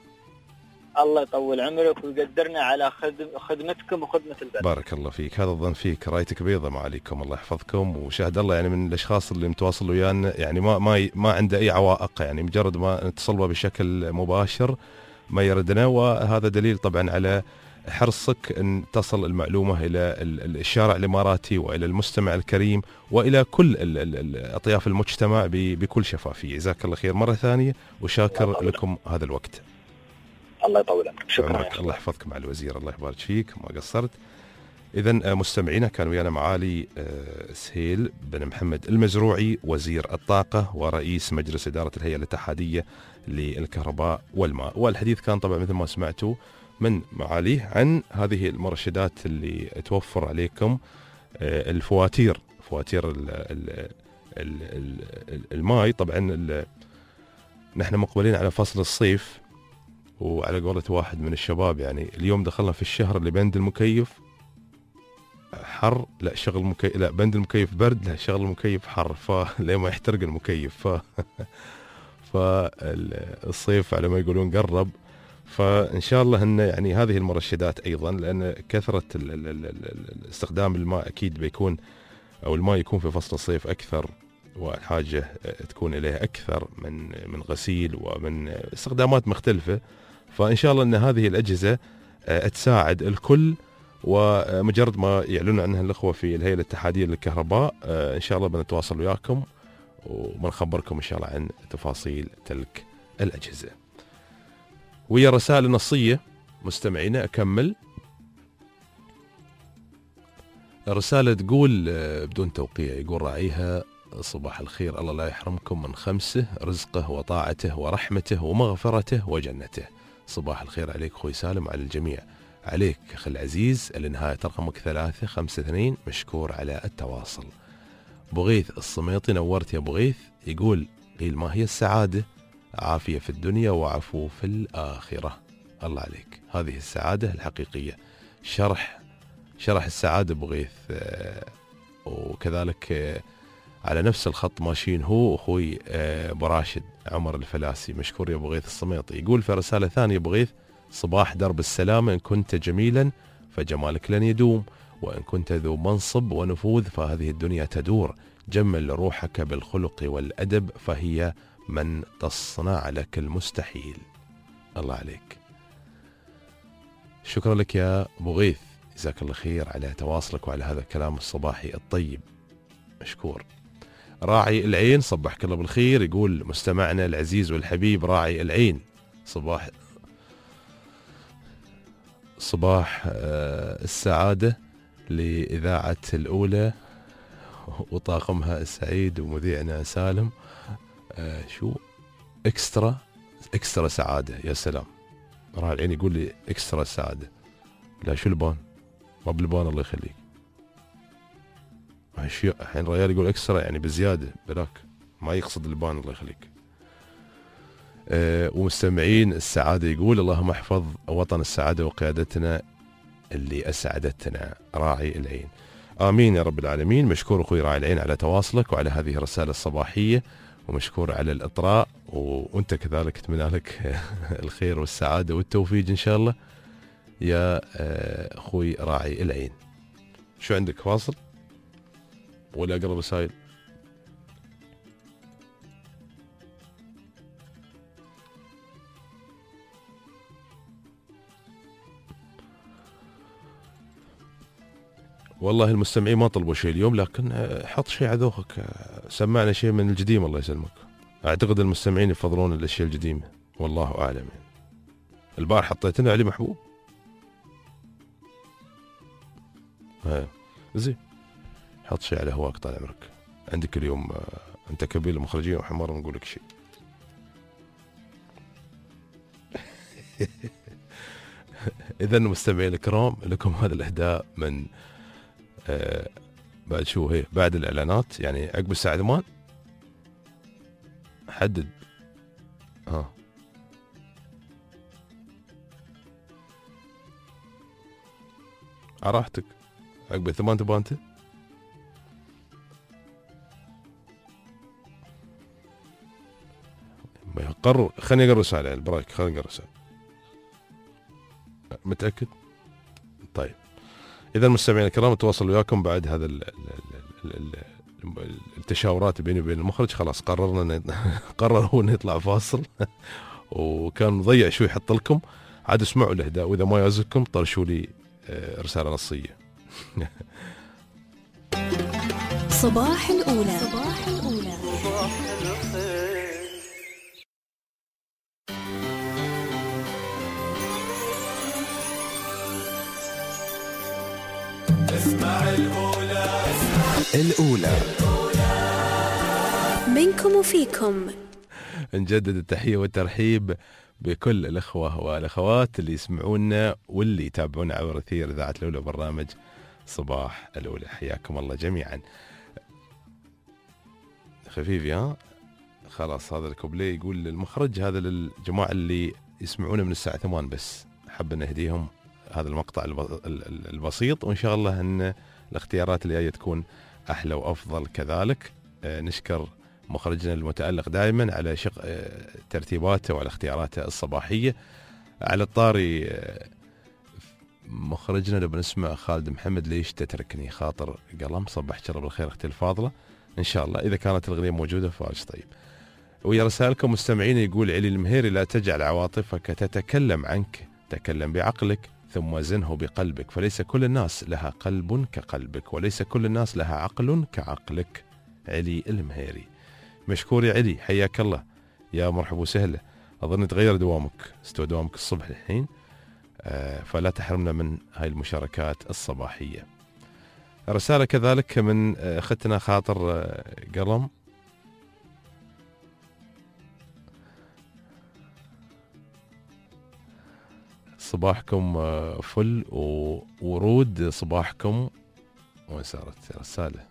الله يطول عمرك ويقدرنا على خدم خدمتكم وخدمة البلد. بارك الله فيك، هذا الظن فيك، رايتك بيضة معاليكم، الله يحفظكم. وشاهد الله يعني من الأشخاص اللي متواصل ويانا يعني ما ما ما عنده أي عوائق، يعني مجرد ما نتصل به بشكل مباشر ما يردنا، وهذا دليل طبعا على حرصك أن تصل المعلومة إلى الشارع الإماراتي وإلى المستمع الكريم وإلى كل أطياف المجتمع بكل شفافية. جزاك الله خير مرة ثانية، وشاكر لكم هذا الوقت. الله يطول عمرك. شكرا. الله يحفظك مع الوزير، الله يبارك فيك، ما قصرت. إذن مستمعينا كان ويانا معالي سهيل بن محمد المزروعي وزير الطاقة ورئيس مجلس إدارة الهيئة الاتحادية للكهرباء والماء، والحديث كان طبعا مثل ما سمعتوا من معاليه عن هذه المرشدات اللي توفر عليكم الفواتير، فواتير الماء. طبعا نحن مقبلين على فصل الصيف، وعلى قولة واحد من الشباب يعني اليوم دخلنا في الشهر اللي بند المكيف حر، لا شغل مكيف، لا بند المكيف برد، لا شغل المكيف حر، فليه ما يحترق المكيف. ف فالصيف على ما يقولون قرب، فإن شاء الله أن يعني هذه المرشدات أيضا، لأن كثرة ال ال ال ال استخدام الماء أكيد بيكون، أو الماء يكون في فصل الصيف أكثر، والحاجة تكون إليه أكثر من من غسيل ومن استخدامات مختلفة. فإن شاء الله أن هذه الأجهزة تساعد الكل، ومجرد ما يعلنوا عنها الأخوة في الهيئة الاتحادية للكهرباء إن شاء الله بنتواصل وياكم وبنخبركم إن شاء الله عن تفاصيل تلك الأجهزة. ويا رسالة نصية مستمعينا أكمل. الرسالة تقول بدون توقيع، يقول راعيها صباح الخير، الله لا يحرمكم من خمسه، رزقه وطاعته ورحمته ومغفرته وجنته. صباح الخير عليك أخوي سالم وعلى الجميع. عليك أخي العزيز اللي نهاية رقمك ثلاثة خمسة اثنين، مشكور على التواصل. بغيث الصميطي، نورت يا بغيث. يقول قيل ما هي السعادة؟ عافية في الدنيا وعفو في الآخرة. الله عليك، هذه السعادة الحقيقية. شرح شرح السعادة بغيث. وكذلك على نفس الخط ماشيين هو أخوي أبو راشد عمر الفلاسي، مشكور يا بغيث الصميطي. يقول في رسالة ثانية بغيث، صباح درب السلامة، إن كنت جميلا فجمالك لن يدوم، وإن كنت ذو منصب ونفوذ فهذه الدنيا تدور، جمل روحك بالخلق والأدب فهي من تصنع لك المستحيل. الله عليك، شكرا لك يا بغيث، جزاك الله خير على تواصلك وعلى هذا الكلام الصباحي الطيب، مشكور. راعي العين، صبحك الله بالخير. يقول مستمعنا العزيز والحبيب راعي العين، صباح صباح السعادة لإذاعة الأولى وطاقمها السعيد ومذيعنا سالم. شو اكسترا اكسترا سعادة، يا سلام. راعي العين يقول لي اكسترا سعادة، لا شو البان؟ ما بالبان الله يخليك. الحين ريال يقول اكسترا يعني بزيادة، بلاك ما يقصد البان الله يخليك. أه ومستمعين السعادة يقول اللهم احفظ وطن السعادة وقيادتنا اللي أسعدتنا، راعي العين. آمين يا رب العالمين. مشكور أخوي راعي العين على تواصلك وعلى هذه الرسالة الصباحية، ومشكور على الإطراء، وأنت كذلك أتمنى لك الخير والسعادة والتوفيق إن شاء الله يا أخوي راعي العين. شو عندك فاصل ولا أقرأ رسائل؟ والله المستمعين ما طلبوا شيء اليوم، لكن حط شيء على ذوقك، سمعنا شيء من القديم الله يسلمك. اعتقد المستمعين يفضلون الاشياء القديمه، والله اعلم. البارح حطيت لنا علي محبوب. ها زين، حط شيء على هواك طال عمرك. عندك اليوم انت كبير المخرجين وحمار نقول لك شيء. اذا مستمعين الكرام لكم هذا الاهداء من آه بعد شو هي بعد الاعلانات، يعني عقب الساعه ثمان حدد. ها عراحتك عقب ثمان تبغى انت. قرر، خليني اقرا رساله البرايك، خليني اقرا رساله. متاكد؟ طيب إذا المستمعين الكرام تواصل وياكم بعد هذا ال ال ال التشاورات بيني وبين المخرج. خلاص قررنا قرروا انه يطلع فاصل وكان مضيع شوي يحط لكم، عاد اسمعوا الاهداء، واذا ما يعجبكم طرشوا لي رساله نصيه. صباح الأولى. صباح الأولى. اسمع الأولى. الأولى منكم وفيكم. نجدد التحية والترحيب بكل الأخوة والأخوات اللي يسمعونا واللي يتابعونا عبر أثير إذاعة الأولى برنامج صباح الأولى. حياكم الله جميعا. خفيف ها. خلاص هذا الكوبليه يقول للمخرج، هذا للجماعة اللي يسمعونا من الساعة ثمان بس، حب نهديهم هذا المقطع البسيط، وإن شاء الله أن الاختيارات اللي جاية تكون أحلى وأفضل كذلك. نشكر مخرجنا المتألق دائما على شق ترتيباته وعلى اختياراته الصباحية. على الطاري مخرجنا اللي بنسمع خالد محمد ليش تتركني خاطر قلم. صبح شر بالخير اختي الفاضلة، إن شاء الله إذا كانت الأغنية موجودة فاش طيب. ويا رسائلكم مستمعين، يقول علي المهيري لا تجعل عواطفك تتكلم عنك، تكلم بعقلك ثم زنه بقلبك، فليس كل الناس لها قلب كقلبك وليس كل الناس لها عقل كعقلك. علي المهيري. مشكور يا علي، حياك الله، يا مرحبا وسهلا. أظن تغير دوامك، استوى دوامك الصبح الحين، آه فلا تحرمنا من هاي المشاركات الصباحية. رسالة كذلك من أختنا خاطر آه قلم. صباحكم فل وورود، صباحكم. وين صارت رسالة؟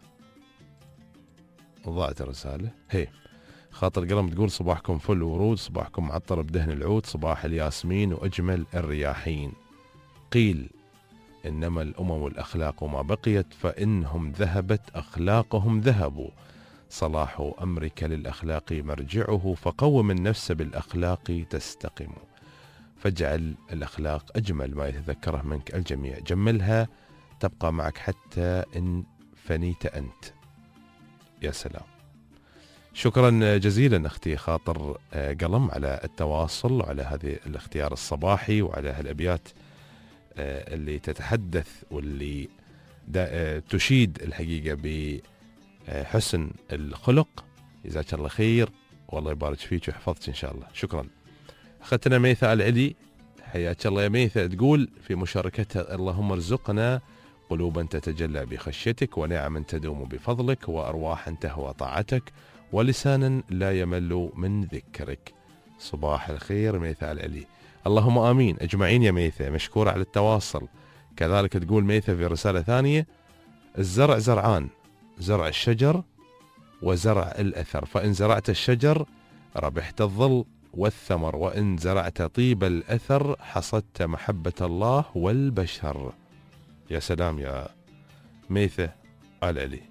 ضاعت الرسالة. هي خاطر قلم تقول صباحكم فل ورود، صباحكم معطر بدهن العود، صباح الياسمين وأجمل الرياحين. قيل إنما الأمم الأخلاق ما بقيت، فإنهم ذهبت أخلاقهم ذهبوا. صلاح أمرك للأخلاق مرجعه، فقوم النفس بالأخلاق تستقم. فاجعل الأخلاق أجمل ما يتذكره منك الجميع، جملها تبقى معك حتى إن فنيت أنت. يا سلام. شكرا جزيلا أختي خاطر قلم على التواصل وعلى هذه الاختيار الصباحي وعلى هالأبيات اللي تتحدث واللي تشيد الحقيقة بحسن الخلق. جزاك الله خير والله يبارك فيك ويحفظك إن شاء الله. شكرا. أختنا ميثة العلي، حياك الله يا ميثة، تقول في مشاركتها: اللهم ارزقنا قلوبا تتجلى بخشيتك، ونعما تدوم بفضلك، وأرواحا تهوى طاعتك، ولسانا لا يمل من ذكرك. صباح الخير ميثة العلي. اللهم آمين أجمعين يا ميثة، مشكورة على التواصل. كذلك تقول ميثة في رسالة ثانية: الزرع زرعان، زرع الشجر وزرع الأثر، فإن زرعت الشجر ربحت الظل والثمر، وإن زرعت طيب الأثر حصدت محبة الله والبشر. يا سلام يا ميثة آل علي.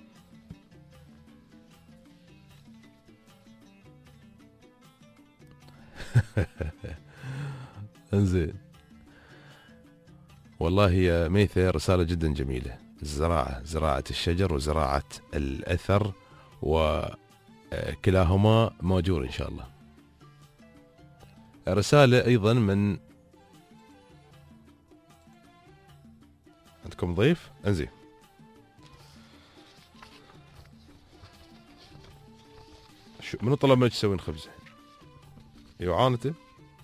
انزين والله يا ميثة رسالة جدا جميلة. الزراعة، زراعة الشجر وزراعة الأثر، وكلاهما ماجور إن شاء الله. رسالة أيضا من عندكم ضيف. انزين شو منو طلب منك تسوين خبز؟ يعانته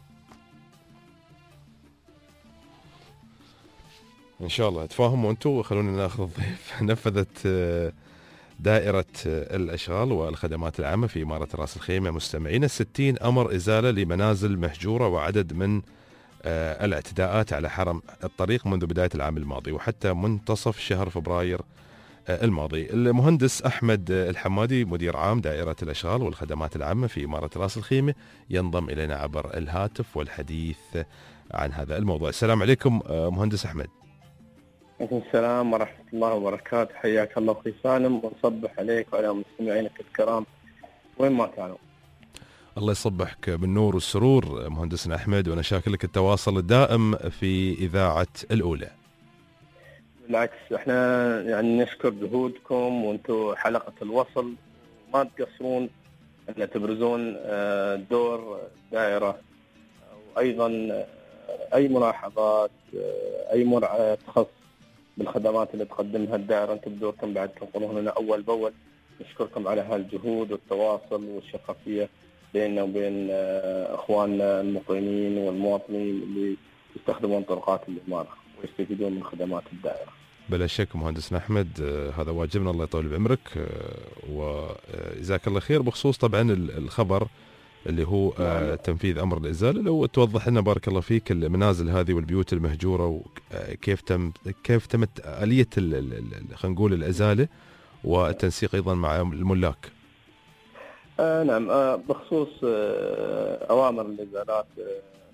ان شاء الله تفاهموا انتم وخلونا ناخذ الضيف. نفذت دائرة الأشغال والخدمات العامة في إمارة راس الخيمة مستمعين ستين أمر إزالة لمنازل مهجورة وعدد من الاعتداءات على حرم الطريق منذ بداية العام الماضي وحتى منتصف شهر فبراير الماضي. المهندس أحمد الحمادي مدير عام دائرة الأشغال والخدمات العامة في إمارة راس الخيمة ينضم إلينا عبر الهاتف والحديث عن هذا الموضوع. السلام عليكم مهندس أحمد. عليكم السلام ورحمة الله وبركاته، حياك الله أخي سالم، ونصبح عليك وعلى مستمعينك الكرام وين ما كانوا. الله يصبحك بالنور والسرور مهندسنا أحمد، وأنا شاكر لك التواصل الدائم في إذاعة الأولى. بالعكس احنا يعني نشكر جهودكم وانتم حلقة الوصل، ما تقصرون ان تبرزون دور دائرة، وأيضا أي ملاحظات أي مرعى تخص بالخدمات اللي تقدمها الدائرة انتم بدوركم بعد تنقلون لنا أول بأول. نشكركم على هالجهود والتواصل والشفافية بيننا وبين اخواننا المقيمين والمواطنين اللي يستخدمون طرقات الإمارة ويستفيدون من خدمات الدائرة. بلا شك مهندسنا أحمد، هذا واجبنا الله يطول بعمرك وجزاك الله خير. بخصوص طبعا الخبر اللي هو نعم. تنفيذ أمر الإزالة، لو توضح لنا بارك الله فيك المنازل هذه والبيوت المهجورة وكيف تم كيف تمت آلية خلينا نقول الإزالة والتنسيق أيضا مع الملاك. آه نعم آه بخصوص آه أوامر الإزالات آه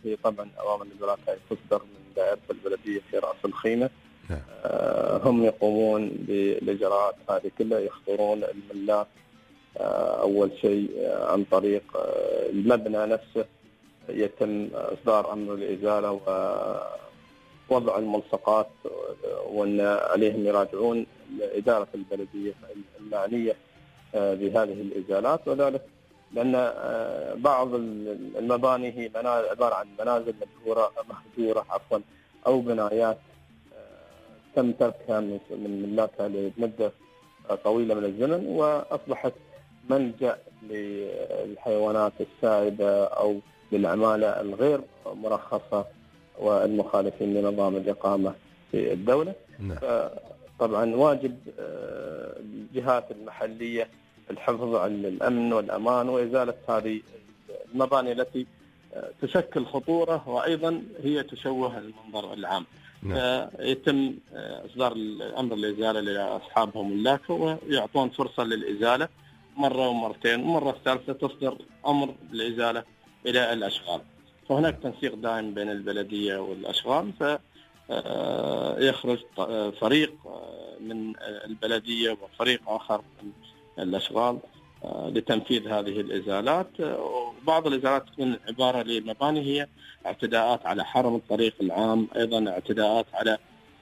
هي طبعا أوامر الإزالات هاي تصدر من دائرة البلدية في رأس الخيمة. نعم. آه هم يقومون بالإجراءات هذه كلها، يخبرون الملاك آه أول شيء آه عن طريق آه المبنى نفسه، يتم إصدار أمر الإزالة ووضع الملصقات، وأن عليهم يراجعون إدارة البلدية المعنية بهذه الإزالات، وذلك لأن بعض المباني هي عبارة عن منازل مهجورة مهجورة عفوا أو بنايات تم تركها من ملاكها لمدة طويلة من الزمن، وأصبحت ملجأ للحيوانات السائبة أو للعمالة الغير مرخصة والمخالفين لنظام الإقامة في الدولة. نعم. طبعا واجب الجهات المحلية الحفظ على الأمن والأمان وإزالة هذه المباني التي تشكل خطورة وأيضا هي تشوه المنظر العام. نعم. يتم إصدار الأمر الإزالة لأصحابهم ملاكه ويعطون فرصة للإزالة مرة ومرتين، ومرة الثالثة تصدر أمر الإزالة إلى الأشغال. فهناك تنسيق دائم بين البلدية والأشغال، فيخرج فريق من البلدية وفريق آخر من الأشغال لتنفيذ هذه الإزالات. وبعض الإزالات تكون عبارة للمباني هي اعتداءات على حرم الطريق العام، أيضا اعتداءات على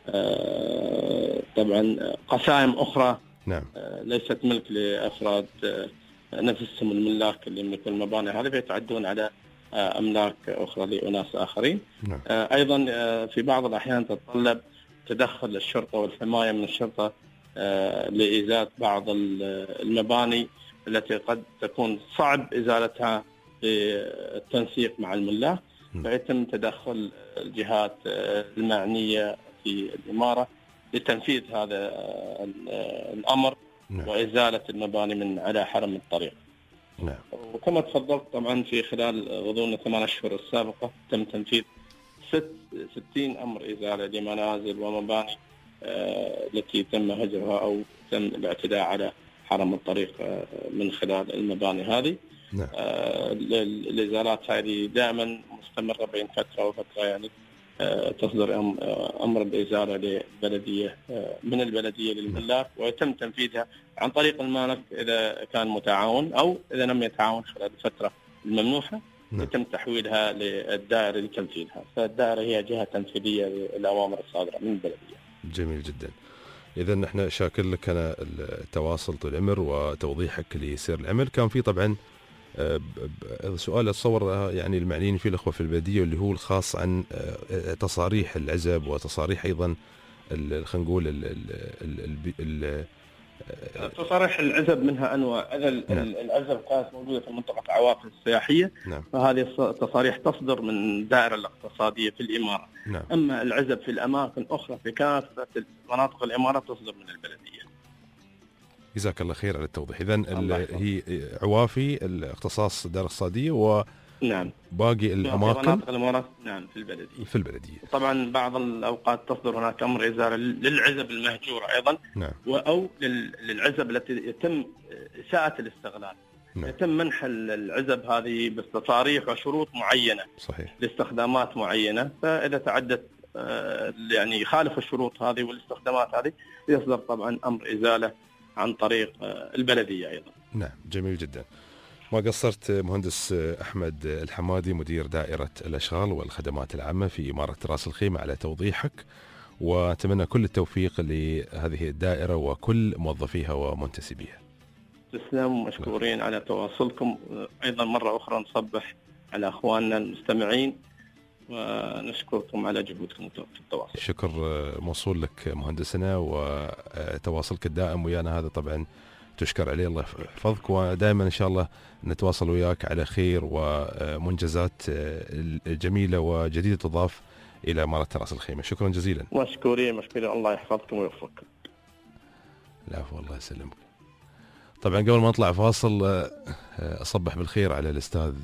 طبعا قسائم أخرى. نعم. ليست ملك لأفراد نفسهم الملاك اللي يملكون المباني هذه، فيتعدون على أملاك أخرى لأناس آخرين. نعم. أيضا في بعض الأحيان تتطلب تدخل الشرطة والحماية من الشرطة لإزالة بعض المباني التي قد تكون صعب إزالتها بالتنسيق مع الملاك. نعم. فيتم تدخل الجهات المعنية في الإمارة لتنفيذ هذا الأمر. نعم. وإزالة المباني من على حرم الطريق. نعم. وكما تفضلت طبعا في خلال غضون الثمان أشهر السابقة تم تنفيذ ست ستين أمر إزالة لمنازل ومباني آه التي تم هجرها أو تم الاعتداء على حرم الطريق آه من خلال المباني هذه. نعم. آه الإزالات هذه دائما مستمرة بين فترة وفترة، يعني آه تصدر أم أمر الإزالة للبلدية آه من البلدية للملاك، ويتم تنفيذها عن طريق المالك إذا كان متعاون، أو إذا لم يتعاون خلال الفترة الممنوحة. نعم. يتم تحويلها للدائرة لتنفيذها، فالدائرة هي جهة تنفيذية للأوامر الصادرة من البلدية. جميل جدا. إذا نحن شاكر لك أنا التواصل طول العمر وتوضيحك لسير العمل. كان في طبعا سؤال أتصور يعني المعنيين فيه الأخوة في البلدية، واللي هو الخاص عن تصاريح العزب وتصاريح أيضا خلينا نقول تصاريح العزب منها أنواع. العزب كانت موجودة في منطقة عواقب السياحية. نعم. فهذه التصاريح تصدر من الدائرة الاقتصادية في الإمارة. نعم. أما العزب في الأماكن أخرى في كافة مناطق الإمارة تصدر من البلدية. جزاك الله خير على التوضيح. إذن هي عوافي الاختصاص الدائرة الاقتصادية و نعم. باقي الأماكن مناطق الإمارات نعم في البلدية. في البلدية. طبعا بعض الأوقات تصدر هناك أمر إزالة للعزب المهجورة أيضا. نعم. أو للعزب التي يتم إساءة الاستغلال. نعم. يتم منح العزب هذه بتصاريح وشروط معينة. صحيح. لاستخدامات معينة، فإذا تعدت يعني يخالف الشروط هذه والاستخدامات هذه يصدر طبعا أمر إزالة عن طريق البلدية أيضا. نعم. جميل جدا. ما قصرت مهندس أحمد الحمادي مدير دائرة الأشغال والخدمات العامة في إمارة راس الخيمة على توضيحك، وأتمنى كل التوفيق لهذه الدائرة وكل موظفيها ومنتسبيها. تسلم، مشكورين على تواصلكم. أيضا مرة أخرى نصبح على أخواننا المستمعين ونشكركم على جهودكم في التواصل. شكر موصول لك مهندسنا، وتواصلك الدائم ويانا هذا طبعا تشكر عليه، الله يحفظك، ودائما إن شاء الله نتواصل وياك على خير ومنجزات جميلة وجديدة تضاف إلى إمارة راس الخيمة. شكرا جزيلا. مشكورين مشكورين، الله يحفظكم ويوفقكم. العفو، الله يسلمك. طبعا قبل ما نطلع فاصل أصبح بالخير على الأستاذ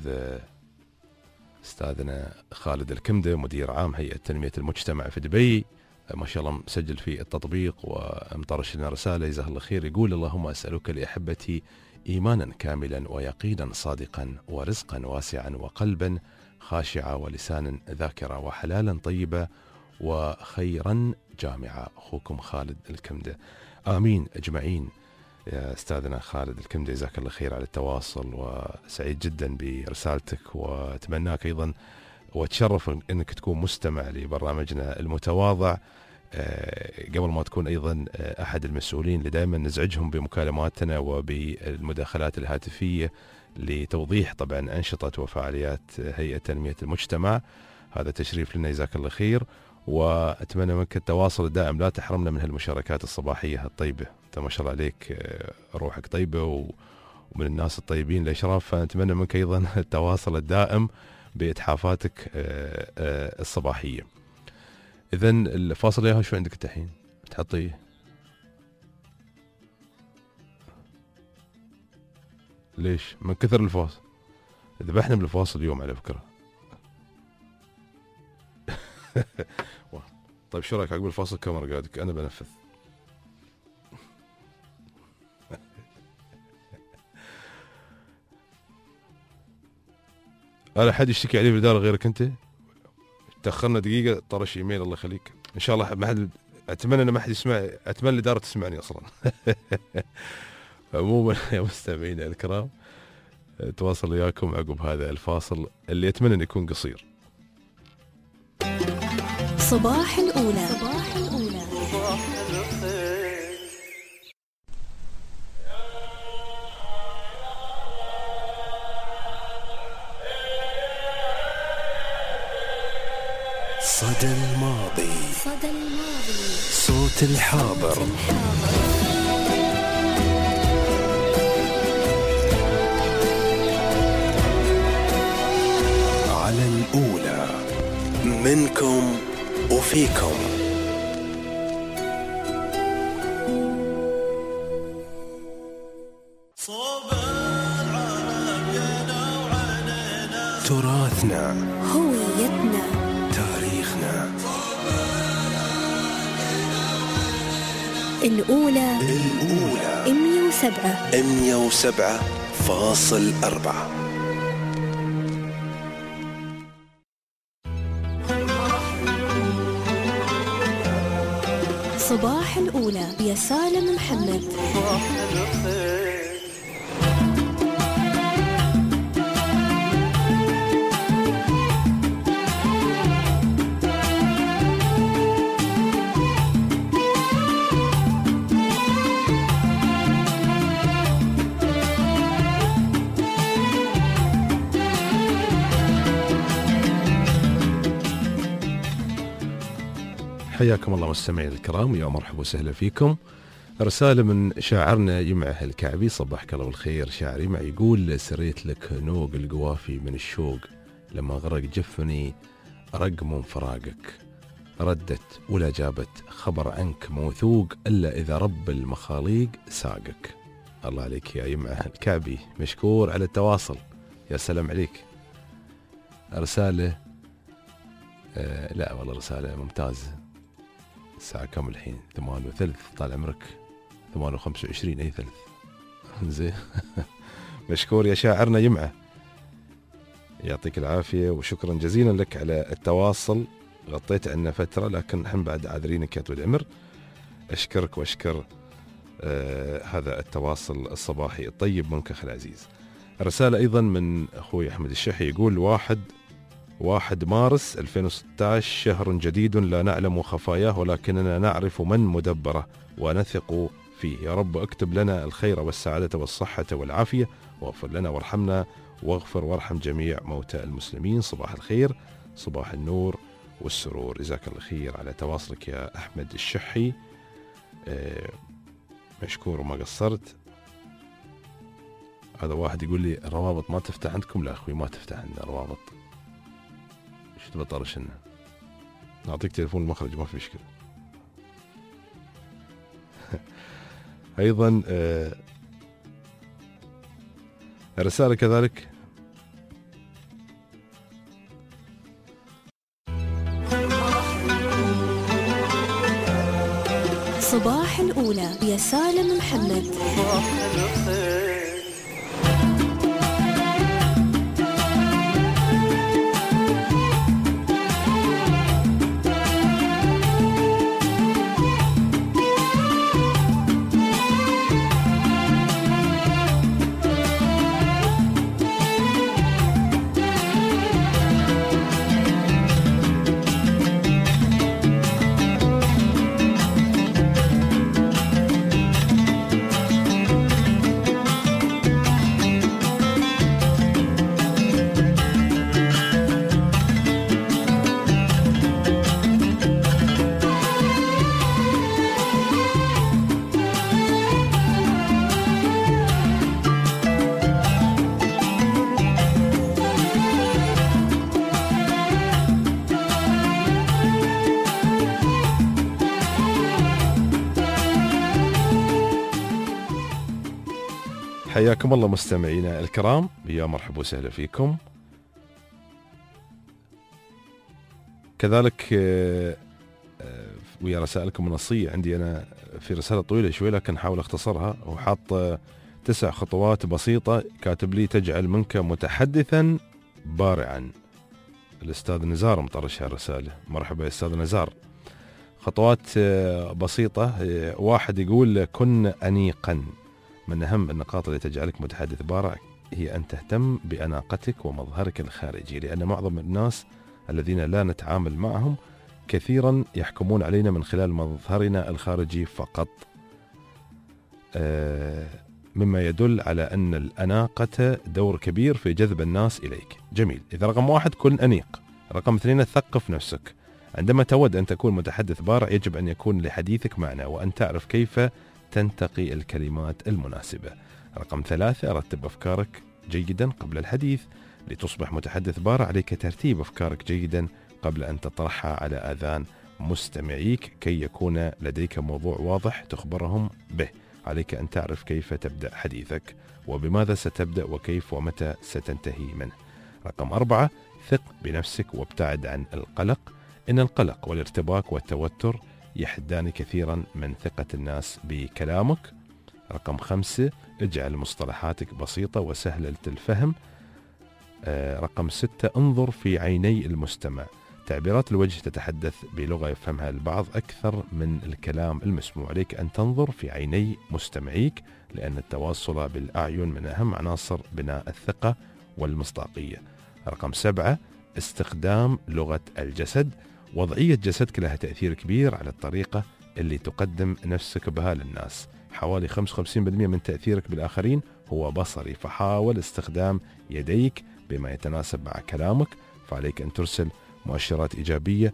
أستاذنا خالد الكمدة مدير عام هيئة تنمية المجتمع في دبي، ما شاء الله مسجل في التطبيق ومطرش لنا رسالة جزاه الله خير، يقول: اللهم أسألك لأحبتي إيمانا كاملا ويقينا صادقا ورزقا واسعا وقلبا خاشعة ولسانا ذاكرة وحلالا طيبة وخيرا جامعة. أخوكم خالد الكمدة. آمين أجمعين يا أستاذنا خالد الكمدة، جزاك الله خير على التواصل، وسعيد جدا برسالتك، وأتمناك أيضا وتشرف أنك تكون مستمع لبرنامجنا المتواضع قبل ما تكون أيضا أحد المسؤولين اللي دائما نزعجهم بمكالماتنا وبالمداخلات الهاتفية لتوضيح طبعا أنشطة وفعاليات هيئة تنمية المجتمع. هذا تشريف لنا، جزاك الله خير، وأتمنى منك التواصل الدائم، لا تحرمنا من هالمشاركات الصباحية الطيبة. أنت ما شاء الله عليك روحك طيبة ومن الناس الطيبين الأشراف، فأتمنى منك أيضا التواصل الدائم بإتحافاتك الصباحية. إذن الفاصل ياها شو عندك الحين تحطيه؟ ليش؟ من كثر الفاصل ذبحنا بالفاصل اليوم على فكرة. طيب شو رايك عقب الفاصل كاميرا قاعدك أنا بنفذ. أنا حد يشتكي عليه بالإدارة غيرك أنت؟ تأخرنا دقيقة طرش إيميل الله يخليك. إن شاء الله ما حد، أتمنى أن ما حد يسمع، أتمنى الإدارة تسمعني أصلا. عموما يا مستمعينا الكرام، تواصل وياكم عقب هذا الفاصل اللي أتمنى أن يكون قصير. صباح الأولى. صباح الأولى. صدى الماضي. صدى الماضي. صوت الحاضر. صوت الحاضر. على الأولى، منكم وفيكم. تراثنا، هويتنا، تاريخنا. الأولى. الأولى مية وسبعة مية وسبعة فاصل أربعة. صباح الأولى يا سالم محمد. حياكم الله مستمعين الكرام، ويا مرحبا وسهلا فيكم. رسالة من شاعرنا يمعه الكعبي، صبحك الله بالخير. شاعر يمع يقول: سريت لك نوق القوافي من الشوق، لما غرق جفني رق من فراقك، ردت ولا جابت خبر عنك موثوق، إلا إذا رب المخاليق ساقك. الله عليك يا يمعه الكعبي، مشكور على التواصل، يا سلام عليك. رسالة آه لا والله رسالة ممتازة. الساعة كم الحين؟ ثمان وثلث، طال عمرك. ثمان وخمسة وعشرين أي ثلث. زين. مشكور يا شاعرنا يمعة، يعطيك العافية وشكرا جزيلا لك على التواصل. غطيت عنا فترة لكن نحن بعد عاذرينك يا طويل العمر. أشكرك وأشكر آه هذا التواصل الصباحي الطيب منك أخي العزيز. رسالة أيضا من أخوي أحمد الشحي يقول: واحد واحد مارس ألفين وستة عشر شهر جديد لا نعلم خفاياه، ولكننا نعرف من مدبره ونثق فيه. يا رب اكتب لنا الخير والسعادة والصحة والعافية، واغفر لنا وارحمنا، واغفر وارحم جميع موتى المسلمين. صباح الخير، صباح النور والسرور. جزاك الله خير على تواصلك يا أحمد الشحي، آه مشكور وما قصرت. هذا واحد يقول لي: الروابط ما تفتح عندكم؟ لا أخوي ما تفتح عندنا روابط. شو تبى طرش لنا؟ نعطيك تليفون المخرج ما في مشكلة. أيضا آه رسالة كذلك صباح الأولى يا سالم محمد. حياكم الله مستمعينا الكرام، يا مرحبا وسهلا فيكم. كذلك ويا رسائلكم النصية، عندي أنا في رسالة طويلة شوي لكن حاول أختصرها، وحاط تسع خطوات بسيطة كاتب لي تجعل منك متحدثا بارعا. الأستاذ نزار مطرش هالرسالة. مرحبا يا أستاذ نزار. خطوات بسيطة. واحد يقول كن أنيقا. من أهم النقاط اللي تجعلك متحدث بارع هي أن تهتم بأناقتك ومظهرك الخارجي، لأن معظم الناس الذين لا نتعامل معهم كثيرا يحكمون علينا من خلال مظهرنا الخارجي فقط، مما يدل على أن الأناقة دور كبير في جذب الناس إليك. جميل. إذا رقم واحد كن أنيق. رقم اثنين ثقف نفسك. عندما تود أن تكون متحدث بارع يجب أن يكون لحديثك معنى، وأن تعرف كيف تنتقي الكلمات المناسبة. رقم ثلاثة رتب أفكارك جيدا قبل الحديث. لتصبح متحدث بارع عليك ترتيب أفكارك جيدا قبل أن تطرحها على آذان مستمعيك كي يكون لديك موضوع واضح تخبرهم به. عليك أن تعرف كيف تبدأ حديثك، وبماذا ستبدأ، وكيف ومتى ستنتهي منه. رقم أربعة ثق بنفسك وابتعد عن القلق. إن القلق والارتباك والتوتر يحدان كثيرا من ثقة الناس بكلامك. رقم خمسة اجعل مصطلحاتك بسيطة وسهلة الفهم. آه رقم ستة انظر في عيني المستمع. تعبيرات الوجه تتحدث بلغة يفهمها البعض أكثر من الكلام المسموع. عليك أن تنظر في عيني مستمعيك، لأن التواصل بالأعين من أهم عناصر بناء الثقة والمصداقية. رقم سبعة استخدام لغة الجسد. وضعية جسدك لها تأثير كبير على الطريقة اللي تقدم نفسك بها للناس. حوالي خمسة وخمسين بالمئة من تأثيرك بالآخرين هو بصري، فحاول استخدام يديك بما يتناسب مع كلامك. فعليك أن ترسل مؤشرات إيجابية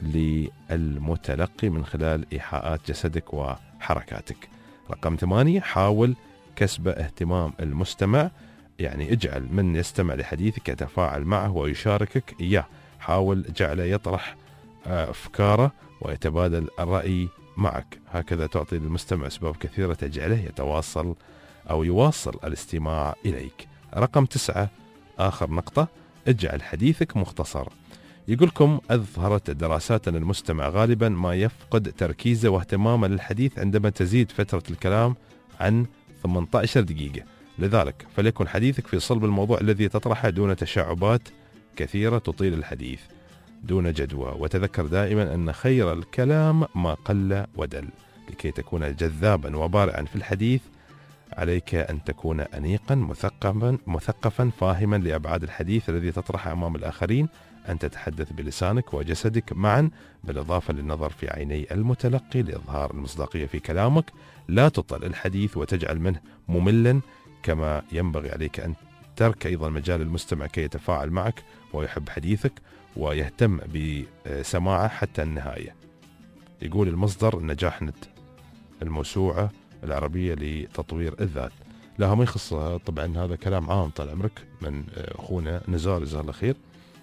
للمتلقي من خلال إيحاءات جسدك وحركاتك. رقم ثمانية حاول كسب اهتمام المستمع. يعني اجعل من يستمع لحديثك يتفاعل معه ويشاركك إياه. حاول جعله يطرح أفكاره ويتبادل الرأي معك. هكذا تعطي للمستمع أسباب كثيرة تجعله يتواصل أو يواصل الاستماع إليك. رقم تسعة آخر نقطة اجعل حديثك مختصر. يقولكم أظهرت دراسات أن المستمع غالبا ما يفقد تركيزه واهتمامه للحديث عندما تزيد فترة الكلام عن ثمانية عشر دقيقة. لذلك فليكن حديثك في صلب الموضوع الذي تطرحه دون تشعبات كثيرة تطيل الحديث دون جدوى. وتذكر دائما أن خير الكلام ما قل ودل. لكي تكون جذابا وبارعا في الحديث عليك أن تكون أنيقا مثقفا مثقفا فاهما لأبعاد الحديث الذي تطرحه أمام الآخرين. أن تتحدث بلسانك وجسدك معا، بالإضافة للنظر في عيني المتلقي لإظهار المصداقية في كلامك. لا تطل الحديث وتجعل منه مملا، كما ينبغي عليك أن ترك أيضا مجال المستمع كي يتفاعل معك ويحب حديثك ويهتم بسماعه حتى النهاية. يقول المصدر نجاح نت الموسوعة العربية لتطوير الذات. لها ما يخصها طبعا، هذا كلام عام طال عمرك من أخونا نزار جزاه الله خير.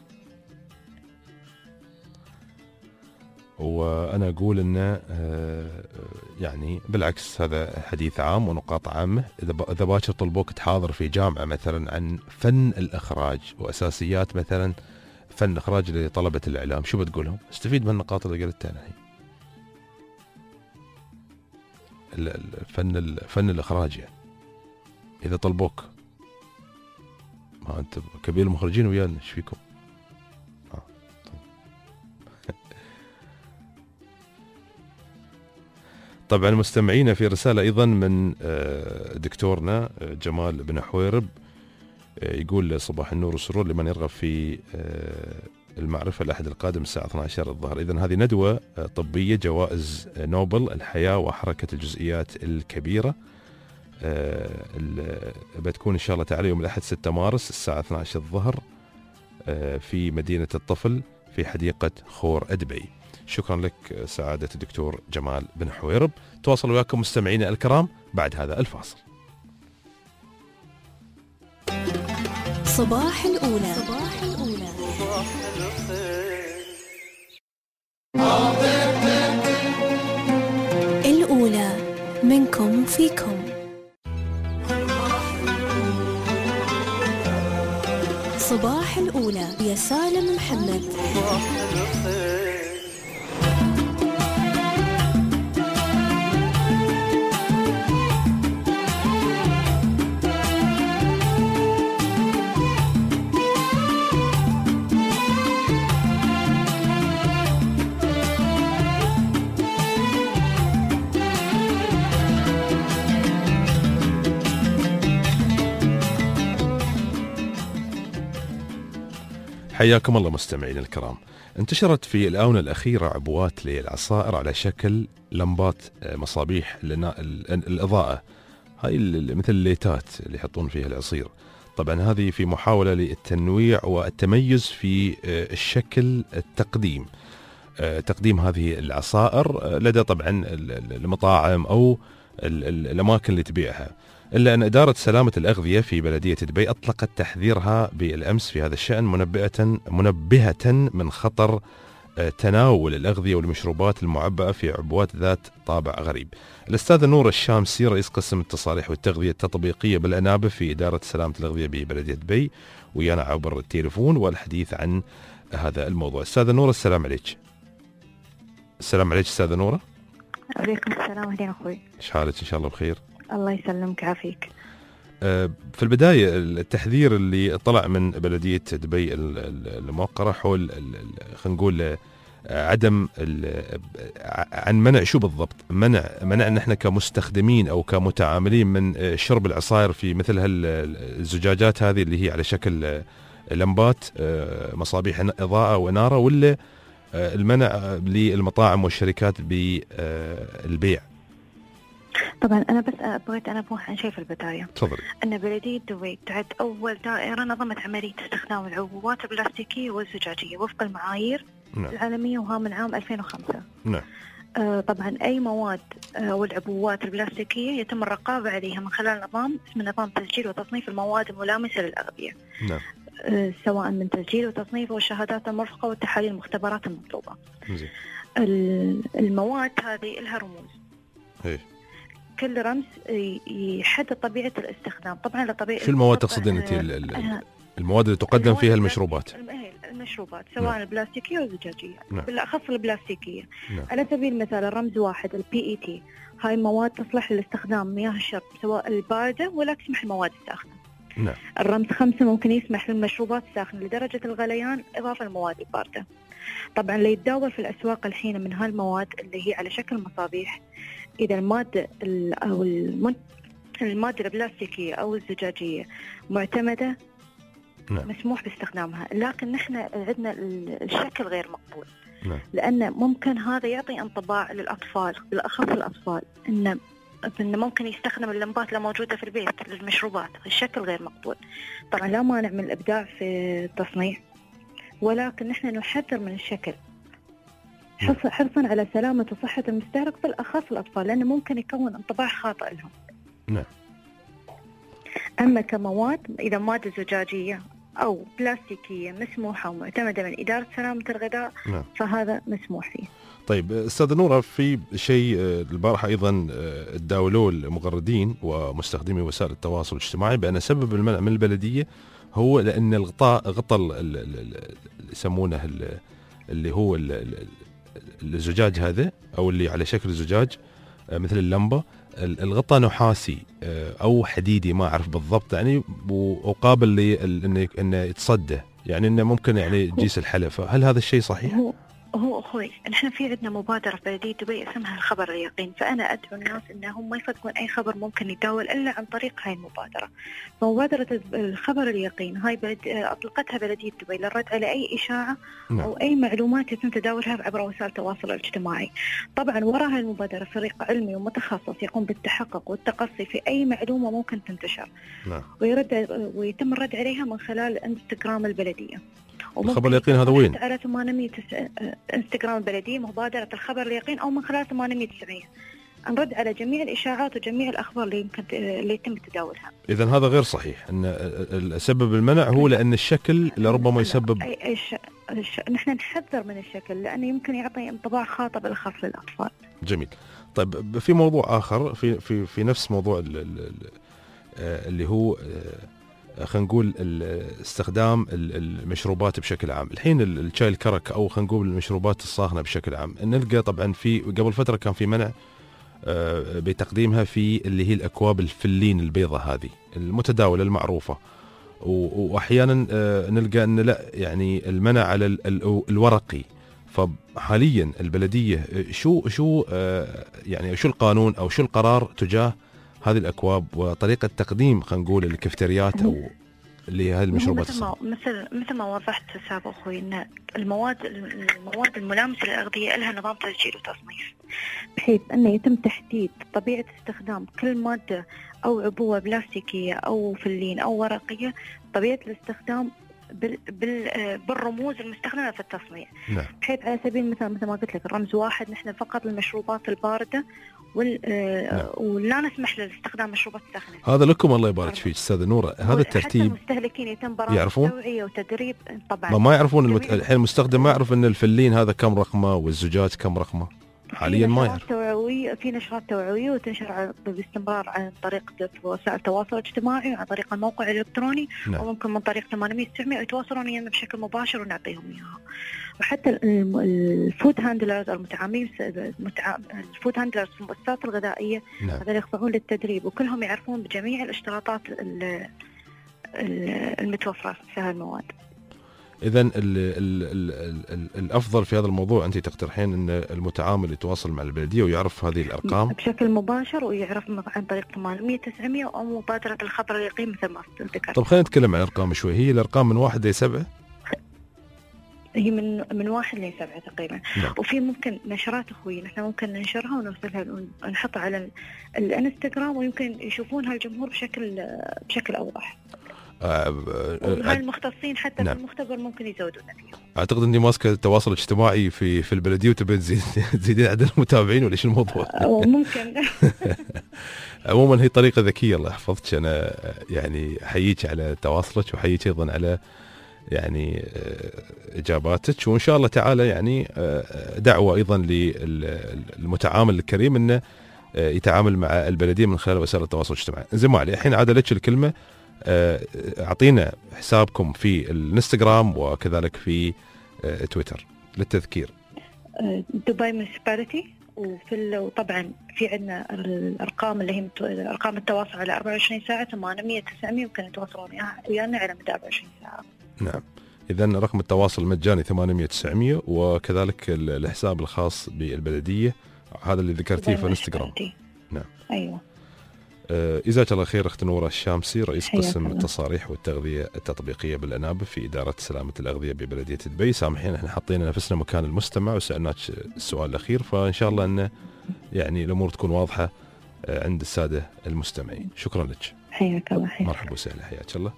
وأنا أقول أنه يعني بالعكس هذا حديث عام ونقاط عامة. إذا باكر طلبوك تحاضر في جامعة مثلا عن فن الإخراج وأساسيات مثلا فن الإخراج لطلبة الإعلام، شو بتقولهم؟ استفيد من النقاط اللي قلتها أنا. الفن فن الإخراج يعني إذا طلبوك، ما أنت كبير المخرجين ويانا إيش فيكم؟ آه. طبعا مستمعينا في رسالة أيضا من دكتورنا جمال بن حويرب، يقول صباح النور والسرور لمن يرغب في المعرفة الأحد القادم الساعة اثنتي عشرة الظهر. إذن هذه ندوة طبية جوائز نوبل الحياة وحركة الجزئيات الكبيرة، بتكون إن شاء الله تعالى يوم الأحد ستة مارس الساعة اثنتي عشرة الظهر في مدينة الطفل في حديقة خور أدبي. شكرا لك سعادة الدكتور جمال بن حويرب. تواصل وياكم مستمعينا الكرام بعد هذا الفاصل. صباح الأولى. صباح الأولى. الأولى منكم فيكم. صباح الأولى يا سالم محمد. حياكم الله مستمعين الكرام. انتشرت في الآونة الأخيرة عبوات للعصائر على شكل لمبات مصابيح الإضاءة، هاي مثل الليتات اللي يحطون فيها العصير. طبعا هذه في محاولة للتنويع والتميز في الشكل التقديم تقديم هذه العصائر لدى طبعا المطاعم أو الأماكن اللي تبيعها. إلا أن إدارة سلامة الأغذية في بلدية دبي أطلقت تحذيرها بالأمس في هذا الشأن، منبهة منبهة من خطر تناول الأغذية والمشروبات المعبأة في عبوات ذات طابع غريب. الأستاذة نورة الشامسي رئيس قسم التصاريح والتغذية التطبيقية بالأنابة في إدارة سلامة الأغذية ببلدية دبي ويانا عبر التليفون والحديث عن هذا الموضوع. أستاذة نورة السلام عليك. السلام عليك أستاذة نورة. عليكم السلام. أهلين أخوي، إيش حالك؟ إن شاء الله بخير. الله يسلمك ويعافيك. في البداية التحذير اللي طلع من بلدية دبي الموقرة حول خلينا نقول عدم عن منع شو بالضبط؟ منع منع ان احنا كمستخدمين او كمتعاملين من شرب العصائر في مثل هالزجاجات هذه اللي هي على شكل لمبات مصابيح اضاءة وانارة، ولا المنع للمطاعم والشركات بالبيع؟ طبعا أنا بس بغيت أنبه عن شيء في البداية. تفضل. أن بلدية دبي تعد أول دائرة نظمت عملية استخدام العبوات البلاستيكية والزجاجية وفق المعايير نعم. العالمية، وها من عام ألفين وخمسة. نعم. آه طبعا أي مواد آه والعبوات البلاستيكية يتم الرقابة عليها من خلال نظام اسمه نظام تسجيل وتصنيف المواد الملامسة للأغذية. نعم. آه سواء من تسجيل وتصنيف والشهادات المرفقة والتحاليل المختبرات المطلوبة. زي. المواد هذه لها رموز. إيه. كل رمز يحدد طبيعة الاستخدام. طبعا لطبيعة شو المواد تقصدين انت؟ المواد اللي تقدم المواد فيها المشروبات. المشروبات سواء نعم. البلاستيكية أو الزجاجية. نعم. بالأخص البلاستيكية. نعم. على سبيل المثال الرمز واحد البي اي تي، هاي مواد تصلح لاستخدام مياه الشرب سواء الباردة ولا تسمح المواد الساخنة. نعم. الرمز خمسة ممكن يسمح للمشروبات الساخنة لدرجة الغليان إضافة المواد الباردة. طبعا اللي يتداول في الأسواق الحين من هالمواد اللي هي على شكل مصابيح، إذا المادة أو المادة البلاستيكية أو الزجاجية معتمدة نعم. مسموح باستخدامها، لكن نحن عندنا الشكل غير مقبول. نعم. لأن ممكن هذا يعطي انطباع للأطفال بالأخص الأطفال إن إنه ممكن يستخدم اللمبات اللي موجودة في البيت للمشروبات. الشكل غير مقبول. طبعا لا مانع من الإبداع في التصنيع، ولكن نحن نحذر من الشكل حرصا على سلامة وصحة المستهلك بالأخص الأطفال، لأنه ممكن يكون انطباع خاطئ لهم. نعم. أما كمواد إذا مادة زجاجية أو بلاستيكية مسموحة ومعتمدة من إدارة سلامة الغذاء نعم. فهذا مسموح فيه. طيب أستاذة نورة، في شيء البارحة أيضا تداولوه المغردين ومستخدمي وسائل التواصل الاجتماعي بأن سبب المنع من البلدية هو لأن الغطاء غطى يسمونه اللي هو الزجاج هذا أو اللي على شكل زجاج مثل اللمبة، الغطاء نحاسي أو حديدي ما أعرف بالضبط يعني، وقابل لأنه إنه يتصدى، يعني إنه ممكن يعني يجيس الحلف. هل هذا الشيء صحيح؟ هو هو أخوي نحن في عندنا مبادرة في بلدية دبي اسمها الخبر اليقين، فأنا أدعو الناس إنهم ما يصدقون أي خبر ممكن يتداول إلا عن طريق هاي المبادرة. فمبادرة الخبر اليقين هاي بلد أطلقتها بلدية دبي للرد على أي إشاعة نعم. أو أي معلومات يتم تداولها عبر وسائل التواصل الاجتماعي. طبعا وراء هاي المبادرة فريق علمي ومتخصص يقوم بالتحقق والتقصي في أي معلومة ممكن تنتشر نعم. ويرد ويتم الرد عليها من خلال انستغرام البلدية. الخبر اليقين هذا وين؟ على ثمانمية انستغرام البلدية مبادرة الخبر اليقين، أو من خلال ثمانمية وتسعين نرد على جميع الإشاعات وجميع الأخبار اللي يمكن اللي يتم تداولها. إذن هذا غير صحيح، أن السبب المنع هو لأن الشكل لربما يسبب أي أي ش... ش... نحن نحذر من الشكل لأنه يمكن يعطي انطباع خاطئ بالأخص للأطفال. جميل. طيب في موضوع آخر في في في نفس موضوع اللي هو خلينا نقول استخدام المشروبات بشكل عام. الحين الشاي الكرك او خلينا نقول المشروبات الصاخنه بشكل عام نلقى طبعا في قبل فتره كان في منع بتقديمها في اللي هي الاكواب الفلين البيضة هذه المتداوله المعروفه، واحيانا نلقى ان لا يعني المنع على الورقي. فحاليا البلديه شو شو يعني شو القانون او شو القرار تجاه هذه الاكواب وطريقه تقديم خلينا نقول الكافتريات او اللي هي المشروبات مثل ما مثل مثل ما وضحت سابق اخوي ان المواد المواد الملامسه للاغذيه لها نظام تسجيل وتصنيف، بحيث انه يتم تحديد طبيعه استخدام كل ماده او عبوه بلاستيكيه او فلين او ورقيه، طبيعه الاستخدام بال بال بالرموز المستخدمه في التصنيع. نعم. بحيث على سبيل المثال مثل ما قلت لك الرمز واحد نحن فقط للمشروبات البارده وال نعم. ولا نسمح لاستخدام مشروبات ساخنه. هذا لكم الله يبارك فيك استاذه نوره، هذا الترتيب حتى المستهلكين يتم برامج توعيه وتدريب طبعا. ما, ما يعرفون المت... الحين المستخدم ما يعرف ان الفلين هذا كم رقمه والزجاج كم رقمه حاليا ما يعرف. توعوية في نشرات توعويه وتنشر باستمرار عن طريق وسائل التواصل الاجتماعي وعن طريق الموقع الالكتروني. نعم. وممكن من طريق ثمانمية تسعمية يتواصلون ويانا بشكل مباشر ونعطيهم اياها. وحتى الفود هاندلرز المتعاملين الفود هاندلرز في المؤسسات الغذائيه نعم. هذول يخضعون للتدريب وكلهم يعرفون بجميع الاشتراطات المتوفره في هذه المواد. إذا الأفضل في هذا الموضوع أنت تقترحين أن المتعامل يتواصل مع البلدية ويعرف هذه الأرقام بشكل مباشر ويعرف عن طريق ثمانمية تسعمية أو مبادرة الخبر اليقين مثل ما ذكرت. طب خلينا نتكلم عن الأرقام شوي. هي الأرقام من واحد لسبعة؟ هي من من واحد لسبعة تقريبا. نعم. وفي ممكن نشرات أخوي نحن ممكن ننشرها ونرسلها ونحطها على الانستغرام ويمكن يشوفونها الجمهور بشكل بشكل أوضح. وهاي المختصين حتى نعم. في المختبر ممكن يزودون فيها. اعتقد اني ماسكه التواصل الاجتماعي في في البلديه وتبي تزيدين عدد المتابعين ولا ايش الموضوع؟ ممكن. عموما هي طريقه ذكيه الله يحفظك. انا يعني احييك على تواصلك واحييك ايضا على يعني اجاباتك، وان شاء الله تعالى يعني دعوه ايضا للمتعامل الكريم انه يتعامل مع البلديه من خلال وسائل التواصل الاجتماعي. زين ما عليه، الحين عاد لك الكلمه. اعطينا حسابكم في الانستغرام وكذلك في تويتر للتذكير. دبي مونسيباليتي، وفي وطبعا في عندنا الارقام اللي هي ارقام التواصل على أربعة وعشرين ساعه ثمانمية تسعمية يمكن يتواصلون ويانا على مدى أربعة وعشرين ساعه. نعم، اذا رقم التواصل مجاني ثمانمية تسعمية وكذلك الحساب الخاص بالبلديه هذا اللي ذكرتيه في الانستغرام. نعم ايوه. جزاك الله خير اخت نوره الشامسي، رئيس قسم التصاريح والتغذيه التطبيقيه بالانابه في اداره سلامه الاغذيه ببلديه دبي. سامحين احنا حاطين نفسنا مكان المستمع وسالناك السؤال الاخير، فان شاء الله ان يعني الامور تكون واضحه عند الساده المستمعين. شكرا لك. حياك الله. حياك. مرحبا وسهلا، حياك الله.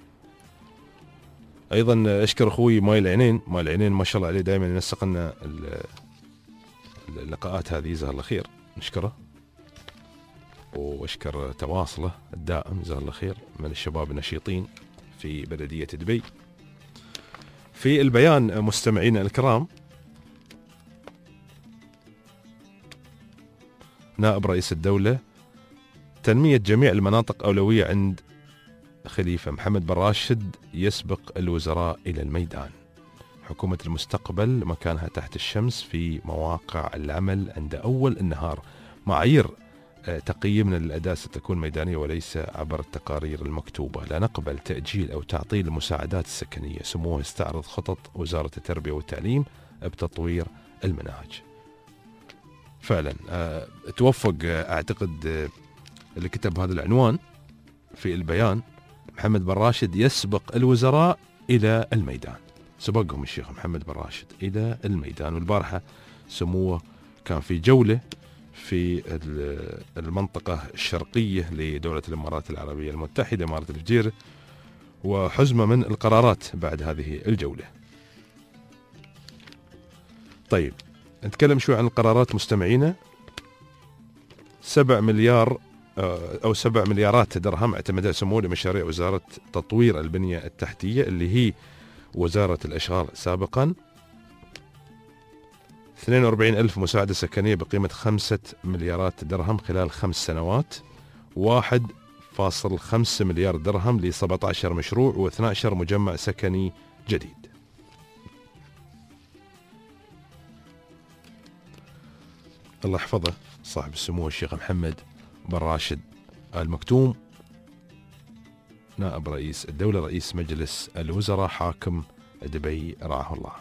ايضا اشكر اخوي ماي العينين، ماي العينين ما شاء الله عليه دائما ينسق لنا اللقاءات هذه، جزاه الله خير، نشكره واشكر تواصله الدائم جزاه الله خير من الشباب النشيطين في بلدية دبي. في البيان مستمعينا الكرام، نائب رئيس الدولة تنمية جميع المناطق أولوية عند خليفة محمد بن راشد يسبق الوزراء إلى الميدان. حكومة المستقبل مكانها تحت الشمس في مواقع العمل عند أول النهار. معايير تقييمنا للأداء ستكون ميدانية وليس عبر التقارير المكتوبة. لا نقبل تأجيل أو تعطيل المساعدات السكنية. سموه استعرض خطط وزارة التربية والتعليم بتطوير المناهج. فعلا أه توفق أعتقد أه اللي كتب هذا العنوان في البيان، محمد بن راشد يسبق الوزراء إلى الميدان. سبقهم الشيخ محمد بن راشد إلى الميدان. والبارحة سموه كان في جولة في المنطقة الشرقية لدولة الإمارات العربية المتحدة، إمارة الفجيرة، وحزمة من القرارات بعد هذه الجولة. طيب نتكلم شوي عن القرارات مستمعينا. سبع مليار أو سبع مليارات درهم اعتمدها سموه لمشاريع وزارة تطوير البنية التحتية اللي هي وزارة الأشغال سابقا. اثنين وأربعين ألف مساعدة سكنية بقيمة خمسة مليارات درهم خلال خمس سنوات. واحد فاصل خمسة مليار درهم ل سبعة عشر مشروع واثني عشر مجمع سكني جديد. الله يحفظه صاحب السمو الشيخ محمد بن راشد آل مكتوم، نائب رئيس الدولة رئيس مجلس الوزراء حاكم دبي رعاه الله.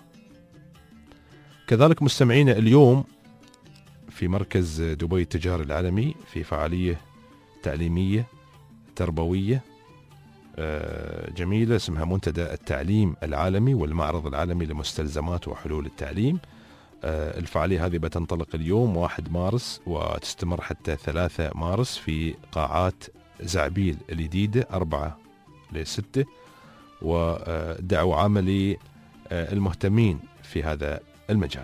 كذلك مستمعينا اليوم في مركز دبي التجاري العالمي في فعالية تعليمية تربوية جميلة اسمها منتدى التعليم العالمي والمعرض العالمي لمستلزمات وحلول التعليم. الفعالية هذه بتنطلق اليوم واحد مارس وتستمر حتى ثلاثة مارس في قاعات زعبيل الجديدة أربعة لستة، ودعوة عامة للمهتمين في هذا المجال.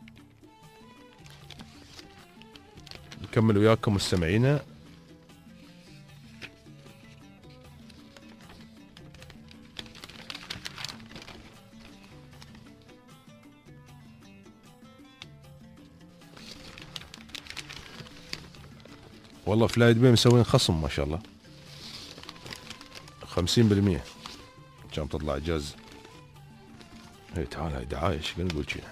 نكمل وياكم مستمعينا. والله فلاي دبي مسوين خصم ما شاء الله خمسين بالمية كم تطلع جاز. هي تعال هاي دعاية ايش نقول شي.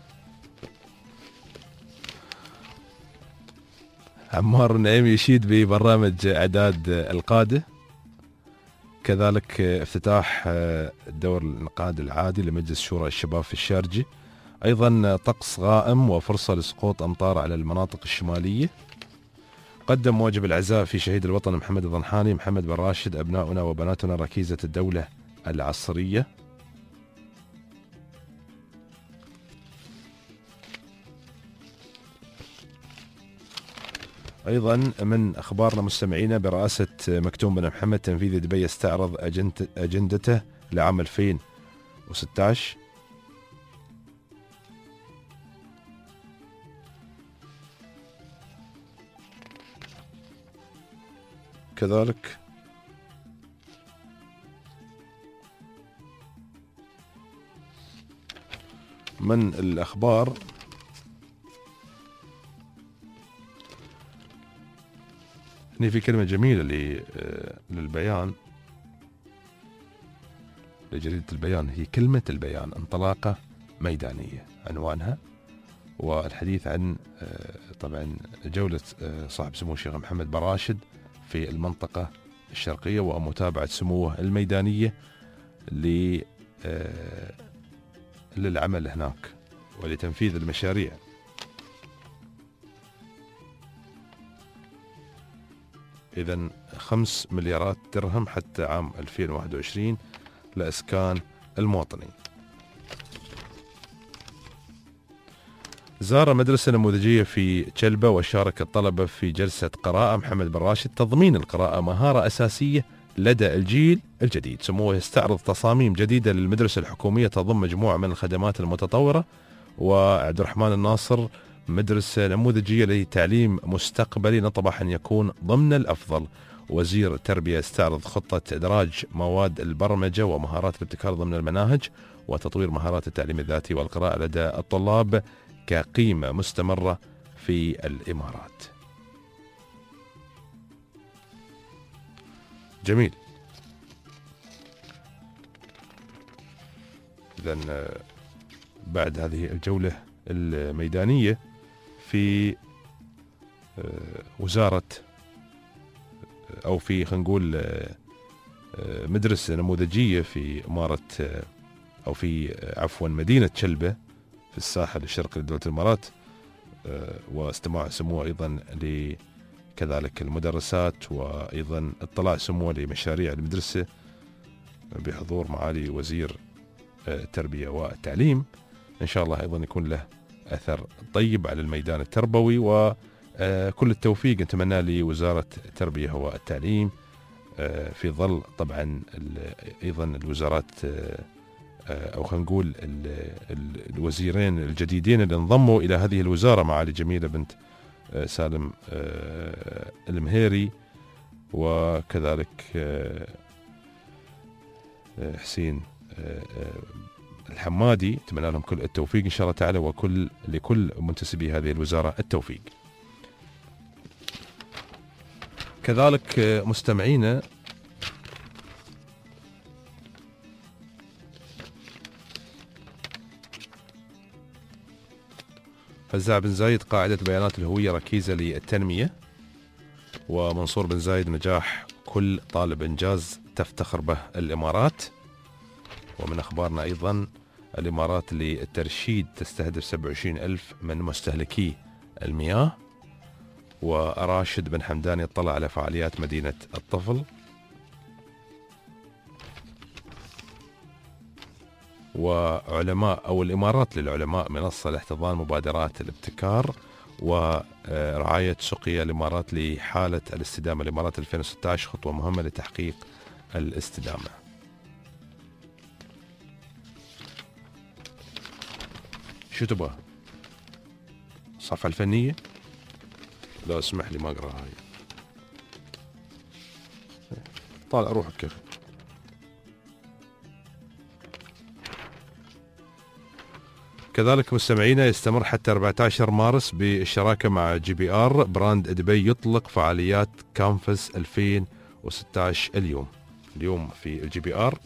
عمار النعيم يشيد ببرنامج اعداد القادة. كذلك افتتاح الدور الانعقاد العادي لمجلس شورى الشباب في الشارجة. ايضا طقس غائم وفرصة لسقوط امطار على المناطق الشمالية. قدم واجب العزاء في شهيد الوطن محمد الضنحاني محمد بن راشد أبناؤنا وبناتنا ركيزة الدولة العصرية. أيضا من أخبارنا مستمعينا برئاسة مكتوم بن محمد تنفيذي دبي يستعرض أجندته لعام ألفين وستة عشر. كذلك من الأخبار هنا في كلمة جميلة للبيان لجريدة البيان، هي كلمة البيان انطلاقة ميدانية عنوانها، والحديث عن طبعا جولة صاحب سمو الشيخ محمد بن راشد في المنطقة الشرقية ومتابعة سموه الميدانية للعمل هناك ولتنفيذ المشاريع. إذن خمس مليارات درهم حتى عام ألفين وواحد وعشرين لإسكان المواطنين. زار مدرسة نموذجية في تشلبة وشارك الطلبة في جلسة قراءة محمد بن راشد. تضمين القراءة مهارة أساسية لدى الجيل الجديد. سموه يستعرض تصاميم جديدة للمدرسة الحكومية تضم مجموعة من الخدمات المتطورة. وعبد الرحمن الناصر مدرسة نموذجية لتعليم مستقبلي نطمح أن يكون ضمن الأفضل. وزير التربية استعرض خطة إدراج مواد البرمجة ومهارات الابتكار ضمن المناهج وتطوير مهارات التعليم الذاتي والقراءة لدى الطلاب كقيمة مستمرة في الإمارات. جميل. إذن بعد هذه الجولة الميدانية في وزارة أو في خلينا نقول مدرسة نموذجية في إمارة أو في عفوا مدينة تشلبة في الساحل الشرقي لدولة الإمارات، واستماع سموه أيضا لكذلك المدرسات، وأيضا اطلاع سموه لمشاريع المدرسة بحضور معالي وزير التربية والتعليم. إن شاء الله أيضا يكون له أثر طيب على الميدان التربوي، وكل التوفيق نتمنى لوزارة التربية والتعليم في ظل طبعا أيضا الوزارات أو خلينا نقول الوزيرين الجديدين اللي انضموا إلى هذه الوزارة، معالي جميلة بنت سالم المهيري، وكذلك حسين الحمادي. اتمنى لهم كل التوفيق إن شاء الله تعالى، وكل لكل منتسبي هذه الوزارة التوفيق. كذلك مستمعينا فزاع بن زايد قاعدة بيانات الهوية ركيزة للتنمية، ومنصور بن زايد نجاح كل طالب إنجاز تفتخر به الإمارات. ومن أخبارنا أيضا الإمارات للترشيد تستهدف سبعة وعشرين ألف من مستهلكي المياه. وراشد بن حمدان يطلع على فعاليات مدينة الطفل. وعلماء أو الإمارات للعلماء منصة لاحتضان مبادرات الابتكار ورعاية سقيا الإمارات لحالة الاستدامة. الإمارات ألفين وستة عشر خطوة مهمة لتحقيق الاستدامة. شو تبغى؟ الصفحة الفنية؟ لا اسمح لي ما أقرأ هاي. طالع روحك يا أخي. كذلك مستمعينا يستمر حتى أربعة عشر مارس بالشراكة مع جي بي آر براند دبي يطلق فعاليات كانفاس ألفين وستة عشر اليوم. اليوم في الجي بي آر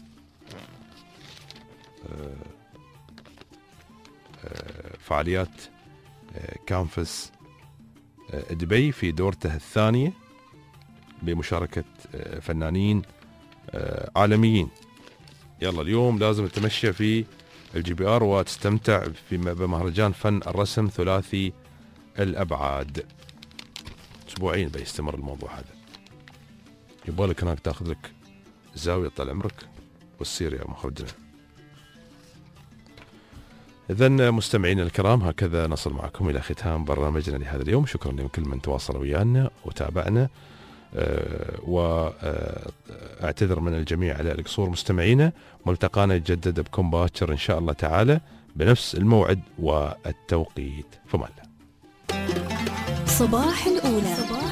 فعاليات كانفاس دبي في دورته الثانية بمشاركة فنانين عالميين. يلا اليوم لازم تتمشى في الجي بي آر وتستمتع في بمهرجان فن الرسم ثلاثي الأبعاد. أسبوعين بيستمر الموضوع هذا. يبالك هناك تاخذ لك زاوية طال عمرك والسير يا مخرجنا. إذن مستمعينا الكرام هكذا نصل معكم إلى ختام برنامجنا لهذا اليوم. شكرا لكل من تواصل ويانا وتابعنا، أه واعتذر من الجميع على القصور. مستمعينا ملتقانا يتجدد بكم باكر إن شاء الله تعالى بنفس الموعد والتوقيت. فما الله. صباح الأولى.